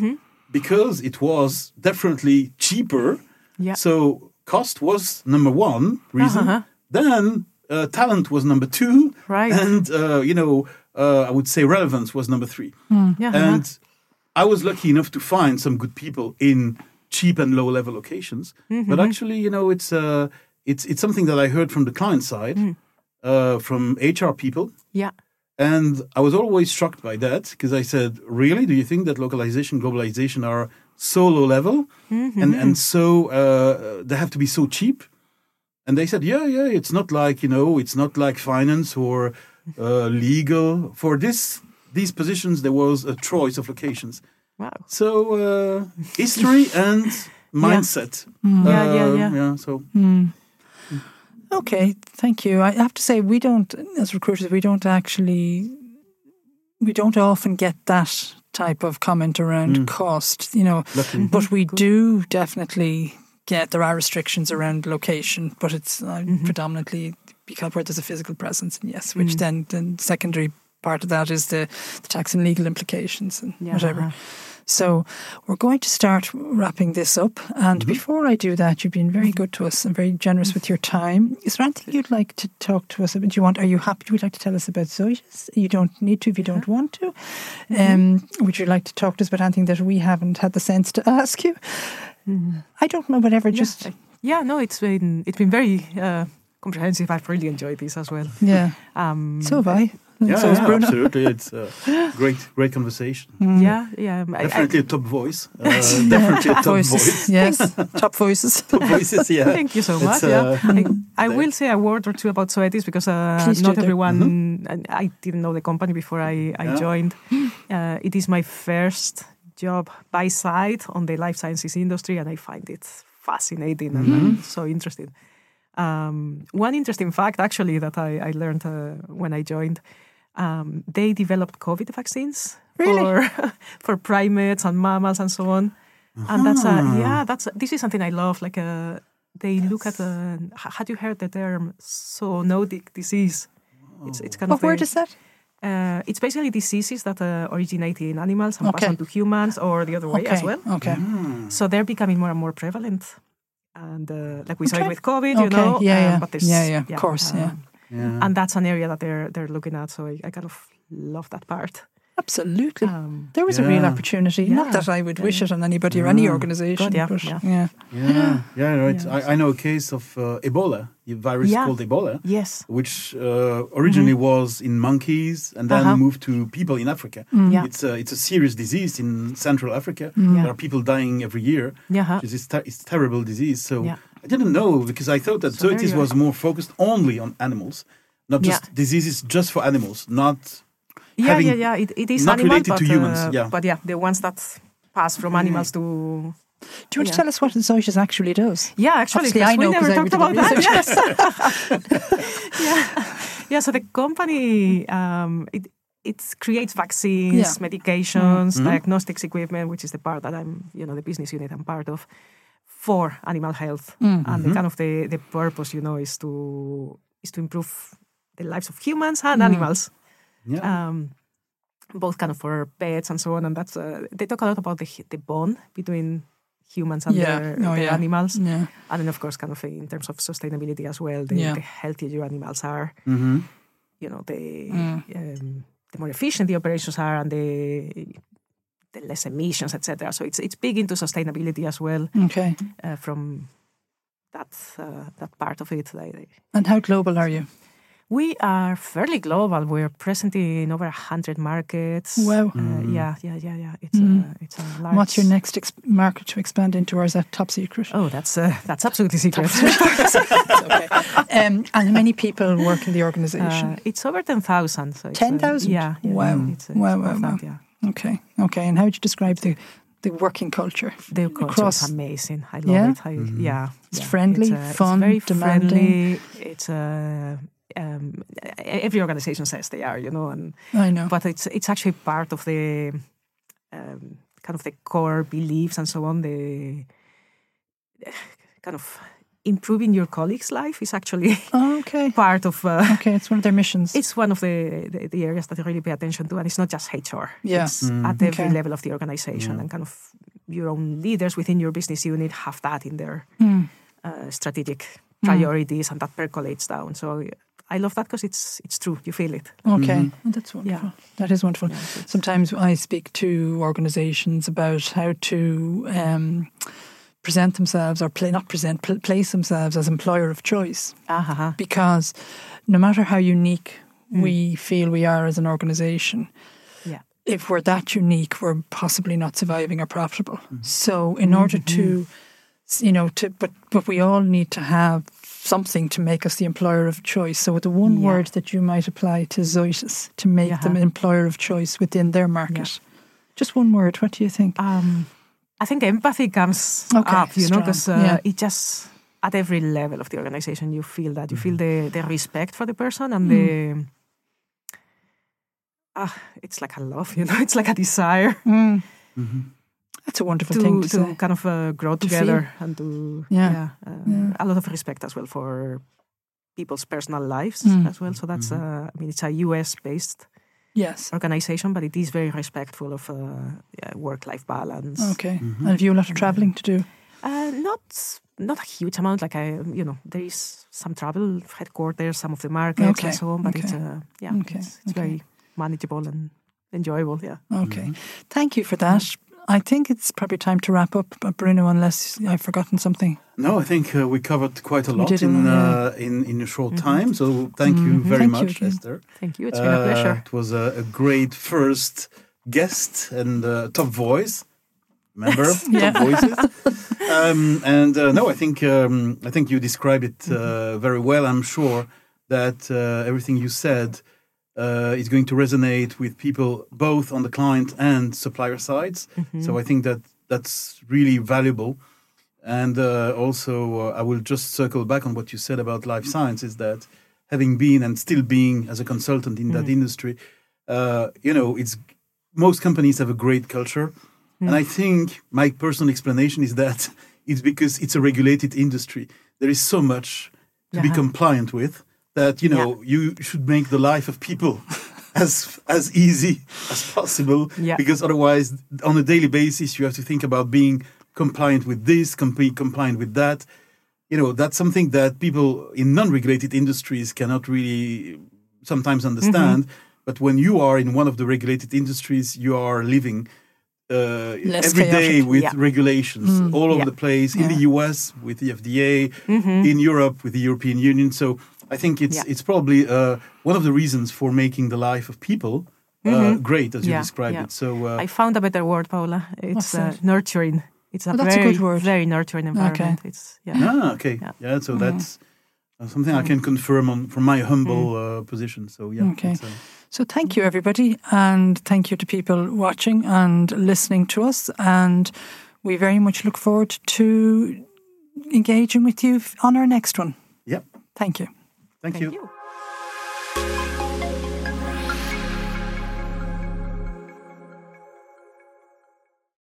because it was definitely cheaper. Yeah. So cost was number one reason. Uh-huh. Then uh, talent was number two. Right. And, uh, you know, uh, I would say relevance was number three. Yeah. And I was lucky enough to find some good people in cheap and low level locations. But actually, you know, it's uh, it's it's something that I heard from the client side, uh, from H R people. Yeah. And I was always shocked by that because I said, really, do you think that localization, globalization are so low level and, and so uh, they have to be so cheap? And they said, yeah, yeah, it's not like, you know, it's not like finance or uh, legal. For this these positions, there was a choice of locations. Wow. So uh, history and mindset. Yeah, yeah, Uh, yeah. yeah. So Okay, thank you. I have to say, we don't, as recruiters, we don't actually, we don't often get that type of comment around mm. cost, you know, Luckily. but we do definitely get, there are restrictions around location, but it's uh, mm-hmm. predominantly because where there's a physical presence, and yes, which mm. then, then secondary part of that is the, the tax and legal implications and yeah. whatever. So we're going to start wrapping this up. And mm-hmm. before I do that, you've been very good to us and very generous with your time. Is there anything you'd like to talk to us about? Do you want? Are you happy? Would you like to tell us about Zoetis? You don't need to if you don't yeah. want to. Mm-hmm. Um, would you like to talk to us about anything that we haven't had the sense to ask you? Mm-hmm. I don't know, whatever. Yeah. Just yeah, no, it's been it's been very uh, comprehensive. I've really enjoyed this as well. Yeah, um, so have I. Yeah, so yeah absolutely. It's a great, great conversation. Mm. Yeah, yeah. Definitely I, I, a top voice. Uh, definitely a top voices. voice. Yes, top voices. Top voices, yeah. Thank you so much. Uh, yeah. I, I will say a word or two about Zoetis because uh, not everyone, mm-hmm. I didn't know the company before I, I yeah. joined. Uh, it is my first job by side on the life sciences industry, and I find it fascinating mm-hmm. and so interesting. Um, one interesting fact, actually, that I, I learned uh, when I joined, um, they developed COVID vaccines really? for for primates and mammals and so on. Uh-huh. And that's a, yeah, that's a, this is something I love. Like a, they yes. look at a, had you heard the term zoonotic disease? Oh. It's it's kind what of. What word is that? Uh, it's basically diseases that uh, originate in animals and okay. pass on to humans or the other way okay. as well. Okay. Mm. So they're becoming more and more prevalent. And uh, like we okay. saw it with COVID, okay. you know. Yeah, yeah. Um, but there's, yeah, yeah, yeah, of course, um, yeah. yeah. And that's an area that they're they're looking at. So I, I kind of love that part. Absolutely. Um, there was yeah. a real opportunity. Yeah. Not that I would yeah. wish it on anybody yeah. or any organisation. God, yeah. But Yeah. yeah. Yeah, yeah, right. Yeah. I, I know a case of uh, Ebola, a virus yeah. called Ebola, yes. which uh, originally mm-hmm. was in monkeys and then uh-huh. moved to people in Africa. Mm. Yeah. It's a it's a serious disease in Central Africa. Mm. There are people dying every year. Yeah. It's this ter- it's a terrible disease. So yeah. I didn't know because I thought that So Zoetis was more focused only on animals, not just yeah. diseases just for animals, not yeah, having, yeah, yeah. It, it is not animal, related but, to humans. Uh, yeah, but yeah, the ones that pass from animals to. Do you want yeah. to tell us what Zoetis actually does? Yeah, actually, Obviously I know we never I talked about that. Yes. yeah, yeah. So the company um, it it creates vaccines, yeah. medications, mm-hmm. diagnostics equipment, which is the part that I'm, you know, the business unit I'm part of, for animal health. Mm-hmm. And the kind of the, the purpose, you know, is to is to improve the lives of humans and mm-hmm. animals. Yeah. Um, both kind of for pets and so on. And that's uh, they talk a lot about the the bond between humans and yeah. their, oh, their yeah. animals. Yeah. And then, of course, kind of in terms of sustainability as well, the, yeah. the healthier your animals are, mm-hmm. you know, the mm. um, the more efficient the operations are and the the less emissions, et cetera. So it's it's big into sustainability as well. Okay. Uh, from that uh, that part of it. And how global are you? We are fairly global. We're present in over a hundred markets. Wow. Uh, Mm. Yeah, yeah, yeah, yeah. It's Mm. a it's a large. What's your next ex- market to expand into, or is that top secret? Oh, that's uh, that's absolutely secret. okay. Um, and how many people work in the organisation? Uh, it's over ten thousand. So ten thousand? Yeah, yeah. Wow. It's, it's wow, wow, that, wow. Yeah. Okay, okay. And how would you describe the the working culture? The culture Across, is amazing. I love yeah? it. I, Mm-hmm. Yeah, It's yeah. friendly, it's, uh, fun, it's very demanding. friendly. It's uh, um, every organization says they are, you know, and I know. but it's it's actually part of the um, kind of the core beliefs and so on. The kind of improving your colleagues' life is actually Oh, okay. part of. Uh, Okay, it's one of their missions. It's one of the, the, the areas that I really pay attention to, and it's not just H R. Yeah. It's Mm. at every Okay. level of the organization, Yeah. and kind of your own leaders within your business unit have that in their Mm. uh, strategic priorities, and that percolates down. So I love that because it's it's true. You feel it. Okay, Mhm. well, that's wonderful. Yeah. That is wonderful. Yeah, so it's- Sometimes I speak to organisations about how to um, present themselves or play, not present, pl- place themselves as employer of choice. Ah, uh-huh. Because no matter how unique Mm. we feel we are as an organisation, Yeah. if we're that unique, we're possibly not surviving or profitable. So in order to, you know, to but but we all need to have something to make us the employer of choice. So the one Yeah. word that you might apply to Zoetis to make Yeah. them employer of choice within their market. Just one word. What do you think? Um, I think empathy comes Okay, up, you know, strong. because uh, Yeah. it just at every level of the organization, you feel that. You feel Mm-hmm. the, the respect for the person and Mm. the... Ah, it's like a love, you know. It's like a desire Mm. Mm-hmm. That's a wonderful to, thing to, to say. kind of uh, grow To together and to... Yeah. Yeah, uh, Yeah. a lot of respect as well for people's personal lives Mm. as well. So that's, Mhm. uh, I mean, it's a U S-based Yes. organization, but it is very respectful of uh, yeah, work-life balance. Okay. Mhm. And have you a lot of travelling to do? Uh, not not a huge amount. Like I, you know, there is some travel, headquarters, some of the markets, Okay, and so on. But it's okay. uh, yeah, Okay, it's, it's okay. very manageable and enjoyable. Yeah. Okay. Mhm. Thank you for that. I think it's probably time to wrap up, uh, Bruno, unless I've forgotten something. No, I think uh, we covered quite a We lot did a in, lot, yeah. uh, in in a short Mhm. time. So thank you Mhm. very Thank you much, again. Esther. Thank you. It's been a Uh, pleasure. It was a, a great first guest and uh, top voice. Member of Yeah. Top Voices. Um, and uh, no, I think um, I think you described it uh, very well. I'm sure that uh, everything you said uh, is going to resonate with people both on the client and supplier sides. Mhm. So I think that that's really valuable. And uh, also, uh, I will just circle back on what you said about life science, is that having been and still being as a consultant in that Mm. industry, uh, you know, it's most companies have a great culture. Mm. And I think my personal explanation is that it's because it's a regulated industry. There is so much to be Yeah. compliant with that, you know, you should make the life of people as as easy as possible. Yeah. Because otherwise, on a daily basis, you have to think about being compliant with this, com- compliant with that. You know, that's something that people in non-regulated industries cannot really sometimes understand. Mm-hmm. But when you are in one of the regulated industries, you are living uh, Less every day chaotic. with Yeah. regulations Mm. all over Yeah. the place, in Yeah. the U S with the F D A, Mhm. in Europe with the European Union. So I think it's Yeah. it's probably uh, one of the reasons for making the life of people uh, Mhm. great, as you Yeah, described yeah. it. So uh, I found a better word, Paula. It's What's uh, that? nurturing. It's a Oh, that's a very, good word. very nurturing environment. It's yeah. ah, okay, Yeah. yeah. So Mm. that's uh, something I can confirm on from my humble uh, position. So yeah, Okay. it's, uh, So thank you, everybody, and thank you to people watching and listening to us. And we very much look forward to engaging with you on our next one. Yep. Thank you. Thank, Thank you. you.